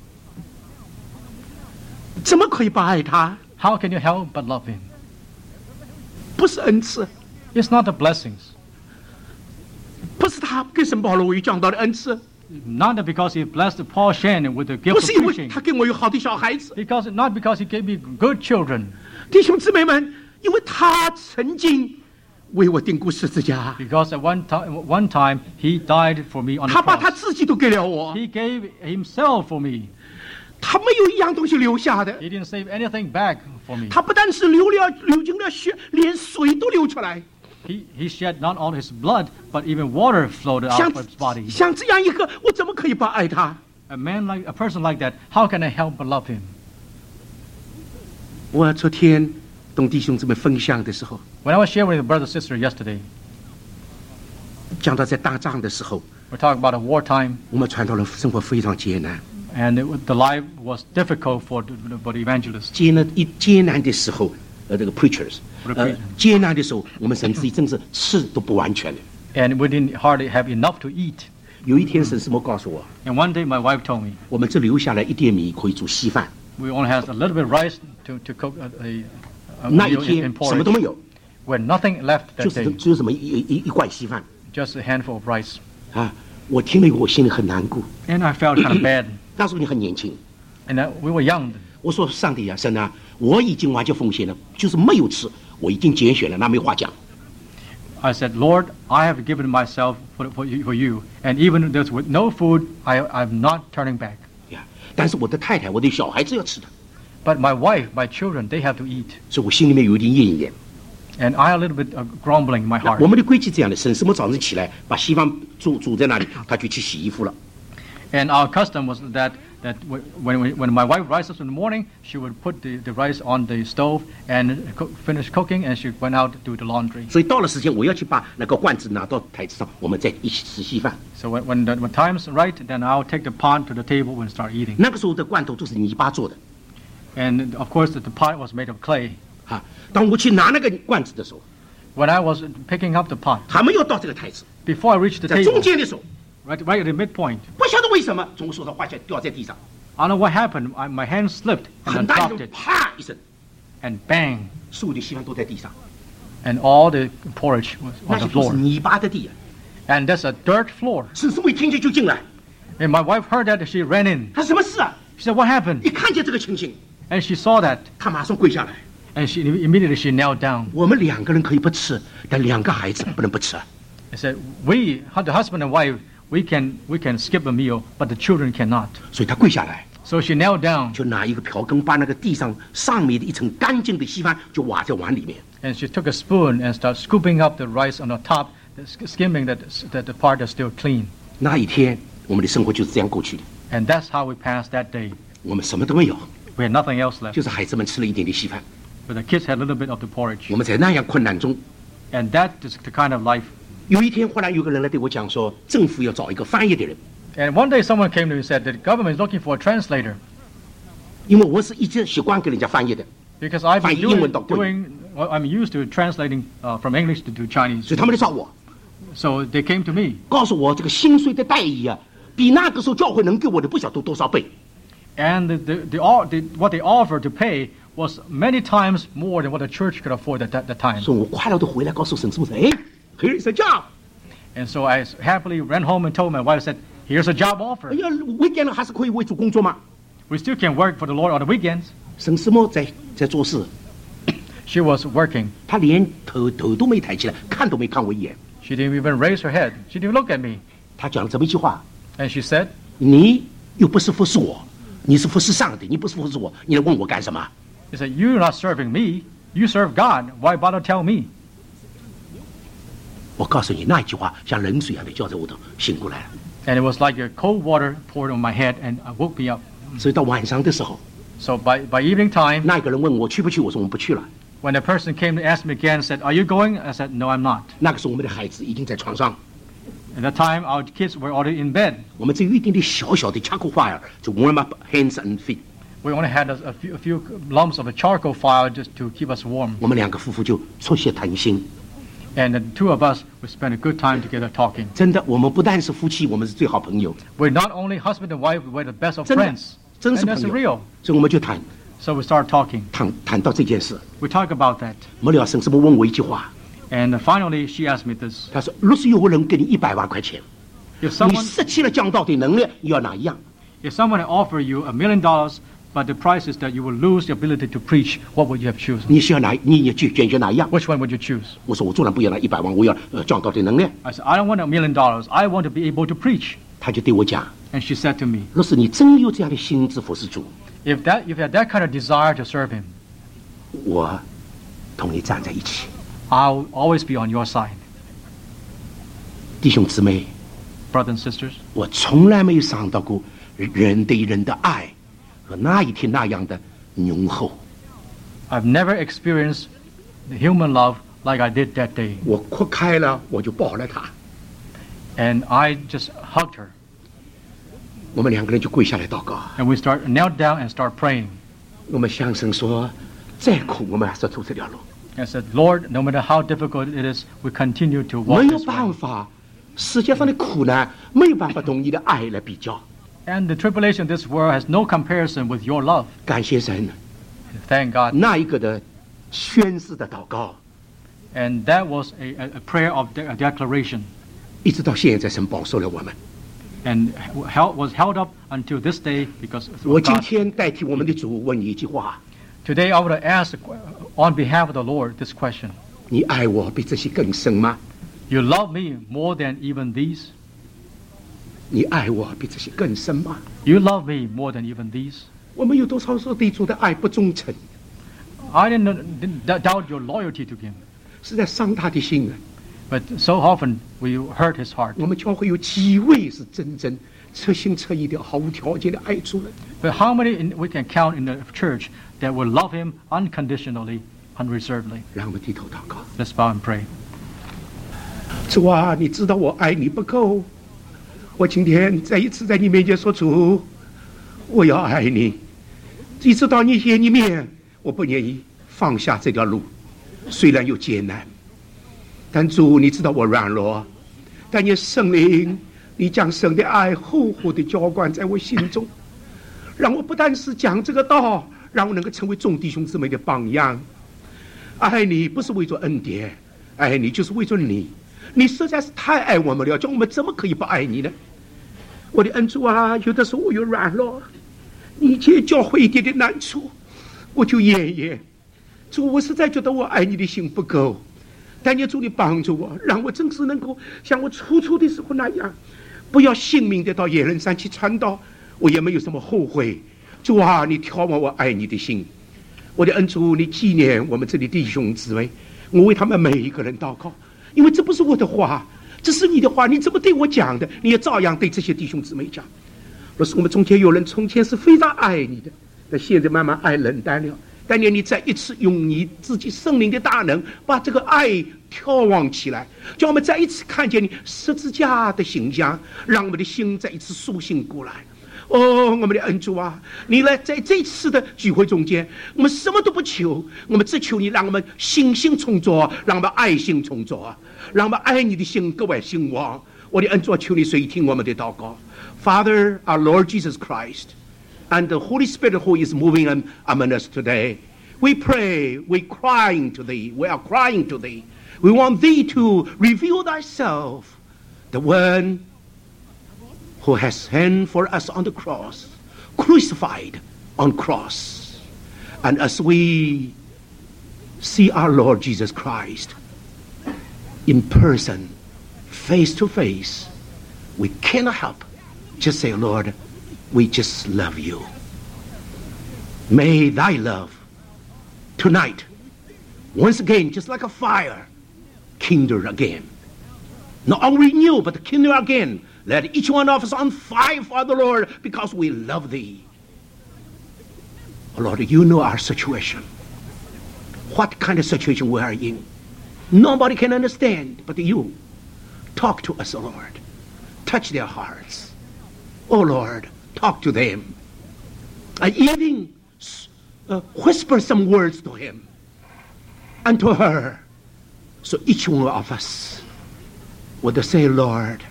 怎么可以不爱他？ How can you help but love him? 不是恩赐， It's not the blessings. 不是他跟圣保罗有讲到的恩赐， Not that because he blessed Paul Shannon with the 不 gift of 是因为 preaching. 他给我有好的小孩子。 Not because he gave me good children. 弟兄姊妹们，因为他曾经为我钉过十字架， Because at one time he died for me on the 他把他 cross. 自己都给了我， He gave himself for me. 他没有一样东西留下的。 He didn't save anything back for me. 他不但是流尽了血，连水都流出来。 He shed not only his blood, but even water flowed out 像 of his body. 像这样一个，我怎么可以不爱他？ A person like that, how can I help but love him? 我昨天同弟兄姊妹分享的时候， When I was sharing with brother and sister yesterday, 讲到在打仗的时候， we're talking about a wartime, 我们传道人生活非常艰难。 and the life was difficult for the evangelists. 艰难的时候，这个 preachers， 艰难的时候，我们甚至于真是吃都不完全的。 And we didn't hardly have enough to eat. 有一天，神什么告诉我， And one day my wife told me, 我们只留下来一点米可以煮稀饭。 we only have a little bit of rice to cook a 那一 meal 天 in 什么都 porridge. 没有， We had nothing left 就 that 是 day, 只有什么一罐稀饭 just a handful of rice. 啊！我听了以后，我心里很难过。 And I felt kind of bad. 那时候你很年轻， And we were young. 我说上帝啊，神啊，我已经完全奉献了，就是没有吃，我已经拣选了，那没话讲。 I said, Lord, I have given myself for you. And even there's with no food, I'm not turning back. 呀，但是我的太太、我的小孩子要吃的， But my wife, my children, they have to eat. 所以我心里面有一点怨言。 And I a little bit grumbling in my 我 heart. 们的规矩这样的，神什么早上起来把稀饭煮在那里，他就去洗衣服了。 And our custom was that when my wife rises in the morning, she would put the rice on the stove and finish cooking, and she went out to do the laundry. 所以到了时间，我要去把那个罐子拿到台子上，我们再一起吃稀饭。 So when time's right, then I'll take the pot to the table and start eating. 那个时候的罐头都是泥巴做的 And of course, the pot was made of clay. 啊。当我去拿那个罐子的时候， When I was picking up the pot, 还没有到这个台子， before I reached the 在中 table, 间的时候， right at the midpoint, 不晓得为什么从我手上滑下掉在地上， I don't know what happened. My hand slipped and 很 I 大一 dropped 声 it, 啪一声， and bang, 所有的稀饭都在地上， and all the porridge was 那 on 些 the 都是 floor. 泥巴的地啊。 And that's a dirt floor. 婶婶我一听见就进来， And my wife heard that, she ran in. 他什么事啊？ She said, what happened? 一看见这个情形， And she saw that, 他马上跪下来， And immediately she knelt down. 我们2个人可以不吃，但2个孩子不能不吃。 I said, the husband and wife, we can skip a meal, but the children cannot. 所以她跪下来， So she knelt down 就拿一个瓢羹把那个地上面的一层干净的稀饭就挖在碗里面。 and she took a spoon and started scooping up the rice on the top, skimming that the part that's still clean. 那一天，我们的生活就是这样过去的。 And that's how we passed that day. 我们什么都没有， We had nothing else left. 就是孩子们吃了一点点稀饭。 But the kids had a little bit of the porridge. 我们在那样困难中， And that is the kind of life. 有一天忽然有个人来对我讲说，政府要找一个翻译的人， And one day someone came to me and said that the government is looking for a translator. 因为我是一直习惯给人家翻译的， Because I've been 翻译英文到贵， I'm used to translating from English to Chinese. 所以他们来找我， So they came to me. 告诉我这个薪水的待遇啊，比那个时候教会能给我的不晓得多少倍。 And what they offered to pay was many times more than what the church could afford at that time. 所以我快乐的回来告诉沈师母说，哎 ，here is a job。 And so I happily ran home and told my wife, said, here's a job 哎 offer. 呀，weekend 还是可以为主工作嘛。 We still can work for the Lord on the weekends. 沈师母在做事， She was working. 她连头都没抬起来，看都没看我一眼。 She didn't even raise her head. She didn't look at me. 她讲了这么一句话： And she said, 你又不是服侍我，你是服侍上帝，你不是服侍我，你来问我干什么？ she said, you're not serving me. You serve God. Why bother tell me? 我告诉你，那一句话像冷水一样的浇在我头，醒过来了。 And it was like a cold water poured on my head and woke me up. 所以到晚上的时候， So by evening time, 那个人问我去不去，我说我们不去了。 when the person came to ask me again, said, are you going? I said, no, I'm not. 那个时候我们的孩子已经在床上， At that time, our kids were already in bed. 我们只有一点点小小的charcoal fire to warm up hands and feet。 We only had a few lumps of a charcoal fire just to keep us warm. 我们2个夫妇就促膝谈心。 And the two of us, we spent a good time together talking. 真的，我们不但是夫妻，我们是最好朋友， We're not only husband and wife, we're the best of 真的 friends. 真 And 是 that's 朋 real. 友。所以我们就谈 So we started talking. 到这件事。 We talk about that. 末了，沈师母问我一句话， And finally, she asked me this. 她说：“若是有个人给你100万块钱， If 你 someone 失去了讲道的能力，你要哪一样？” had offered you $1 million, but the price is that you will lose the ability to preach, what would you have chosen? 你需要哪？你也去选择哪一样？ Which one would you choose? 我说我当然不要那100万，我要讲道的能力。 I said, I don't want $1 million. I want to be able to preach. 他就对我讲：“ And she said to me, 若是你真有这样的心智服侍主， if you had that kind of desire to serve him, 我同你站在一起。 I'll always be on your side. ” 弟兄姊妹， Brothers and sisters, 我从来没有想到过人对人的爱和那一天那样的浓厚。 I've never experienced the human love like I did that day. 我哭开了，我就抱了他。 And I just hugged her. 我们2个人就跪下来祷告。 And we knelt down and start praying. 我们向神说：“再苦，我们还是要走这条路。 I said, Lord, no matter how difficult it is, we continue to 没 walk 有 this 办 way. 法，世界上的苦难没有办法同你的爱来比较。 And the tribulation of this world has no comparison with your love. 感谢神， Thank God. 那一个的宣誓的祷告， And that was a prayer of a declaration. 一直到现在，神保守了我们。 And was held up until this day because 我 of 今 God. 天代替我们的主问你一句话： Today I would ask on behalf of the Lord this question. 你爱我比这些更深吗？ You love me more than even these? 你爱我比这些更深吗？ You love me more than even these? 我们有多少说对主的爱不忠诚， I didn't doubt your loyalty to him. 是在伤他的心啊！ But so often we hurt his heart. 我们教会有几位是真正彻心彻意的、毫无条件的爱主人？ But how many we can count in the church that will love him unconditionally, unreservedly? 让我们低头祷告。 Let's bow and pray. 主啊，你知道我爱你不够，我今天再一次在你面前说主，我要爱你。一直到你眼里面，我不愿意放下这条路，虽然有艰难，但主你知道我软弱，但你圣灵，你将神的爱厚厚的浇灌在我心中，让我不但是讲这个道，让我能够成为众弟兄姊妹的榜样。爱你不是为着恩典，爱你就是为着你。你实在是太爱我们了，叫我们怎么可以不爱你呢？我的恩主啊，有的时候我有软弱，你借教会一点点难处，我就奄奄。 主，我实在觉得我爱你的心不够，但愿主你帮助我，让我真是能够像我初初的时候那样，不要性命的到野人山去传道，我也没有什么后悔。主啊，你调望我爱你的心。我的恩主，你纪念我们这里弟兄姊妹，我为他们每一个人祷告，因为这不是我的话，这是你的话，你怎么对我讲的，你也照样对这些弟兄姊妹讲。若是我们中间有人从前是非常爱你的，但现在慢慢爱冷淡了，但愿你再一次用你自己圣灵的大能，把这个爱眺望起来，叫我们再一次看见你十字架的形象，让我们的心再一次苏醒过来。哦，我们的恩主啊，你来在这次的聚会中间，我们什么都不求，我们只求你让我们信心充足，让我们爱心充足，让我们爱你的心格外兴旺。我的恩主啊，求你垂听我们的祷告。Father, our Lord Jesus Christ, and the Holy Spirit who is moving among us today, we pray, we are crying to thee. We want thee to reveal thyself, the one who has hanged for us on the cross, crucified on cross. And as we see our Lord Jesus Christ in person, face to face, we cannot help just say, Lord, we just love you. May thy love tonight, once again, just like a fire, kindle again. Not only renew, but kindle again. Let each one of us on fire for the Lord, because we love thee. Oh Lord, you know our situation. What kind of situation we are in. Nobody can understand but you. Talk to us, oh Lord. Touch their hearts. Oh Lord, talk to them. And even whisper some words to him and to her. So each one of us would say, Lord,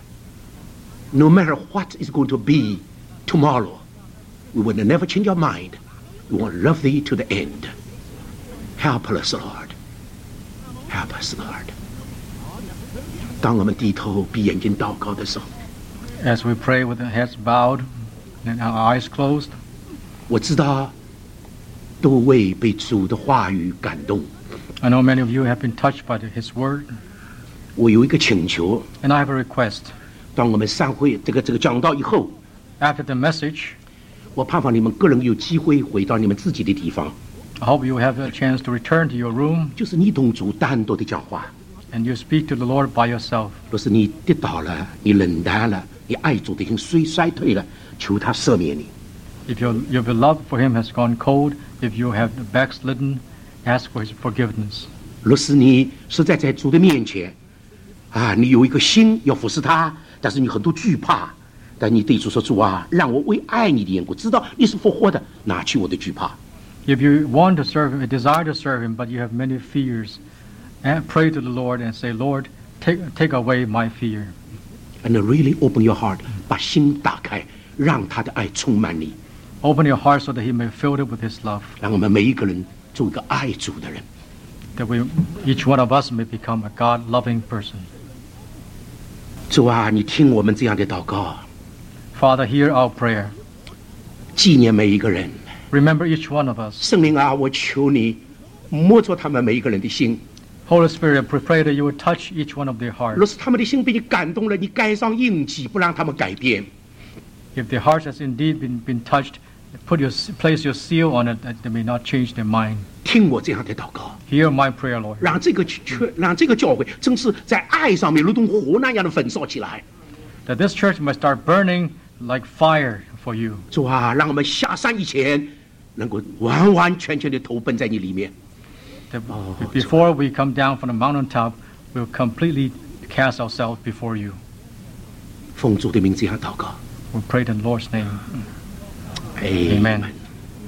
no matter what is going to be tomorrow, we will never change our mind. We want to love thee to the end. Help us, Lord. Help us, Lord. 当我们低头闭眼睛祷告的时候， As we pray with our heads bowed and our eyes closed, 我知道都会被主的话语感动。 I know many of you have been touched by His word, 我有一个请求， and I have a request. 当我们散会这个讲道以后， After the message, 我盼望你们个人有机会回到你们自己的地方， I hope you have a chance to return to your room 就是你同主单独的讲话。 and you speak to the Lord by yourself. 若是你跌倒了，你冷淡了，你爱主的心衰退了，求他赦免你。 If your love for Him has gone cold, if you have backslidden, ask for His forgiveness. 若是你实在在主的面前，你有一个心要服侍他，但是你很多惧怕，但你对主说：“主啊，让我为爱你的缘故，知道你是复活的，拿去我的惧怕。” If you want to serve Him, a desire to serve Him, but you have many fears, and pray to the Lord and say, Lord, take away my fear. And really open your heart， 把心打开，让他的爱充满你。 Open your heart so that He may fill it with His love, 让我们每一个人做一个爱主的人。 that each one of us may become a God-loving person. 主啊，你听我们这样的祷告， Father, hear our prayer. 纪念每一个人。 Remember each one of us. 圣灵啊，我求你摸着他们每一个人的心。 Holy Spirit, I pray that you would touch each one of their 若 hearts. 是他们的心被你感动了，你盖上印记，不让他们改变。 If their hearts has indeed been touched, place your seal on it that they may not change their mind. 听我这样的祷告， Hear my prayer, Lord. 让这个教会真是在爱上面如同火那样的焚烧起来。 That this church must start burning like fire for you. 主啊，让我们下山以前能够完完全全的投奔在你里面。 That before we come down from the mountaintop, we'll completely cast ourselves before you. 奉主的名这样祷告。 We pray in the Lord's name. Amen. Amen.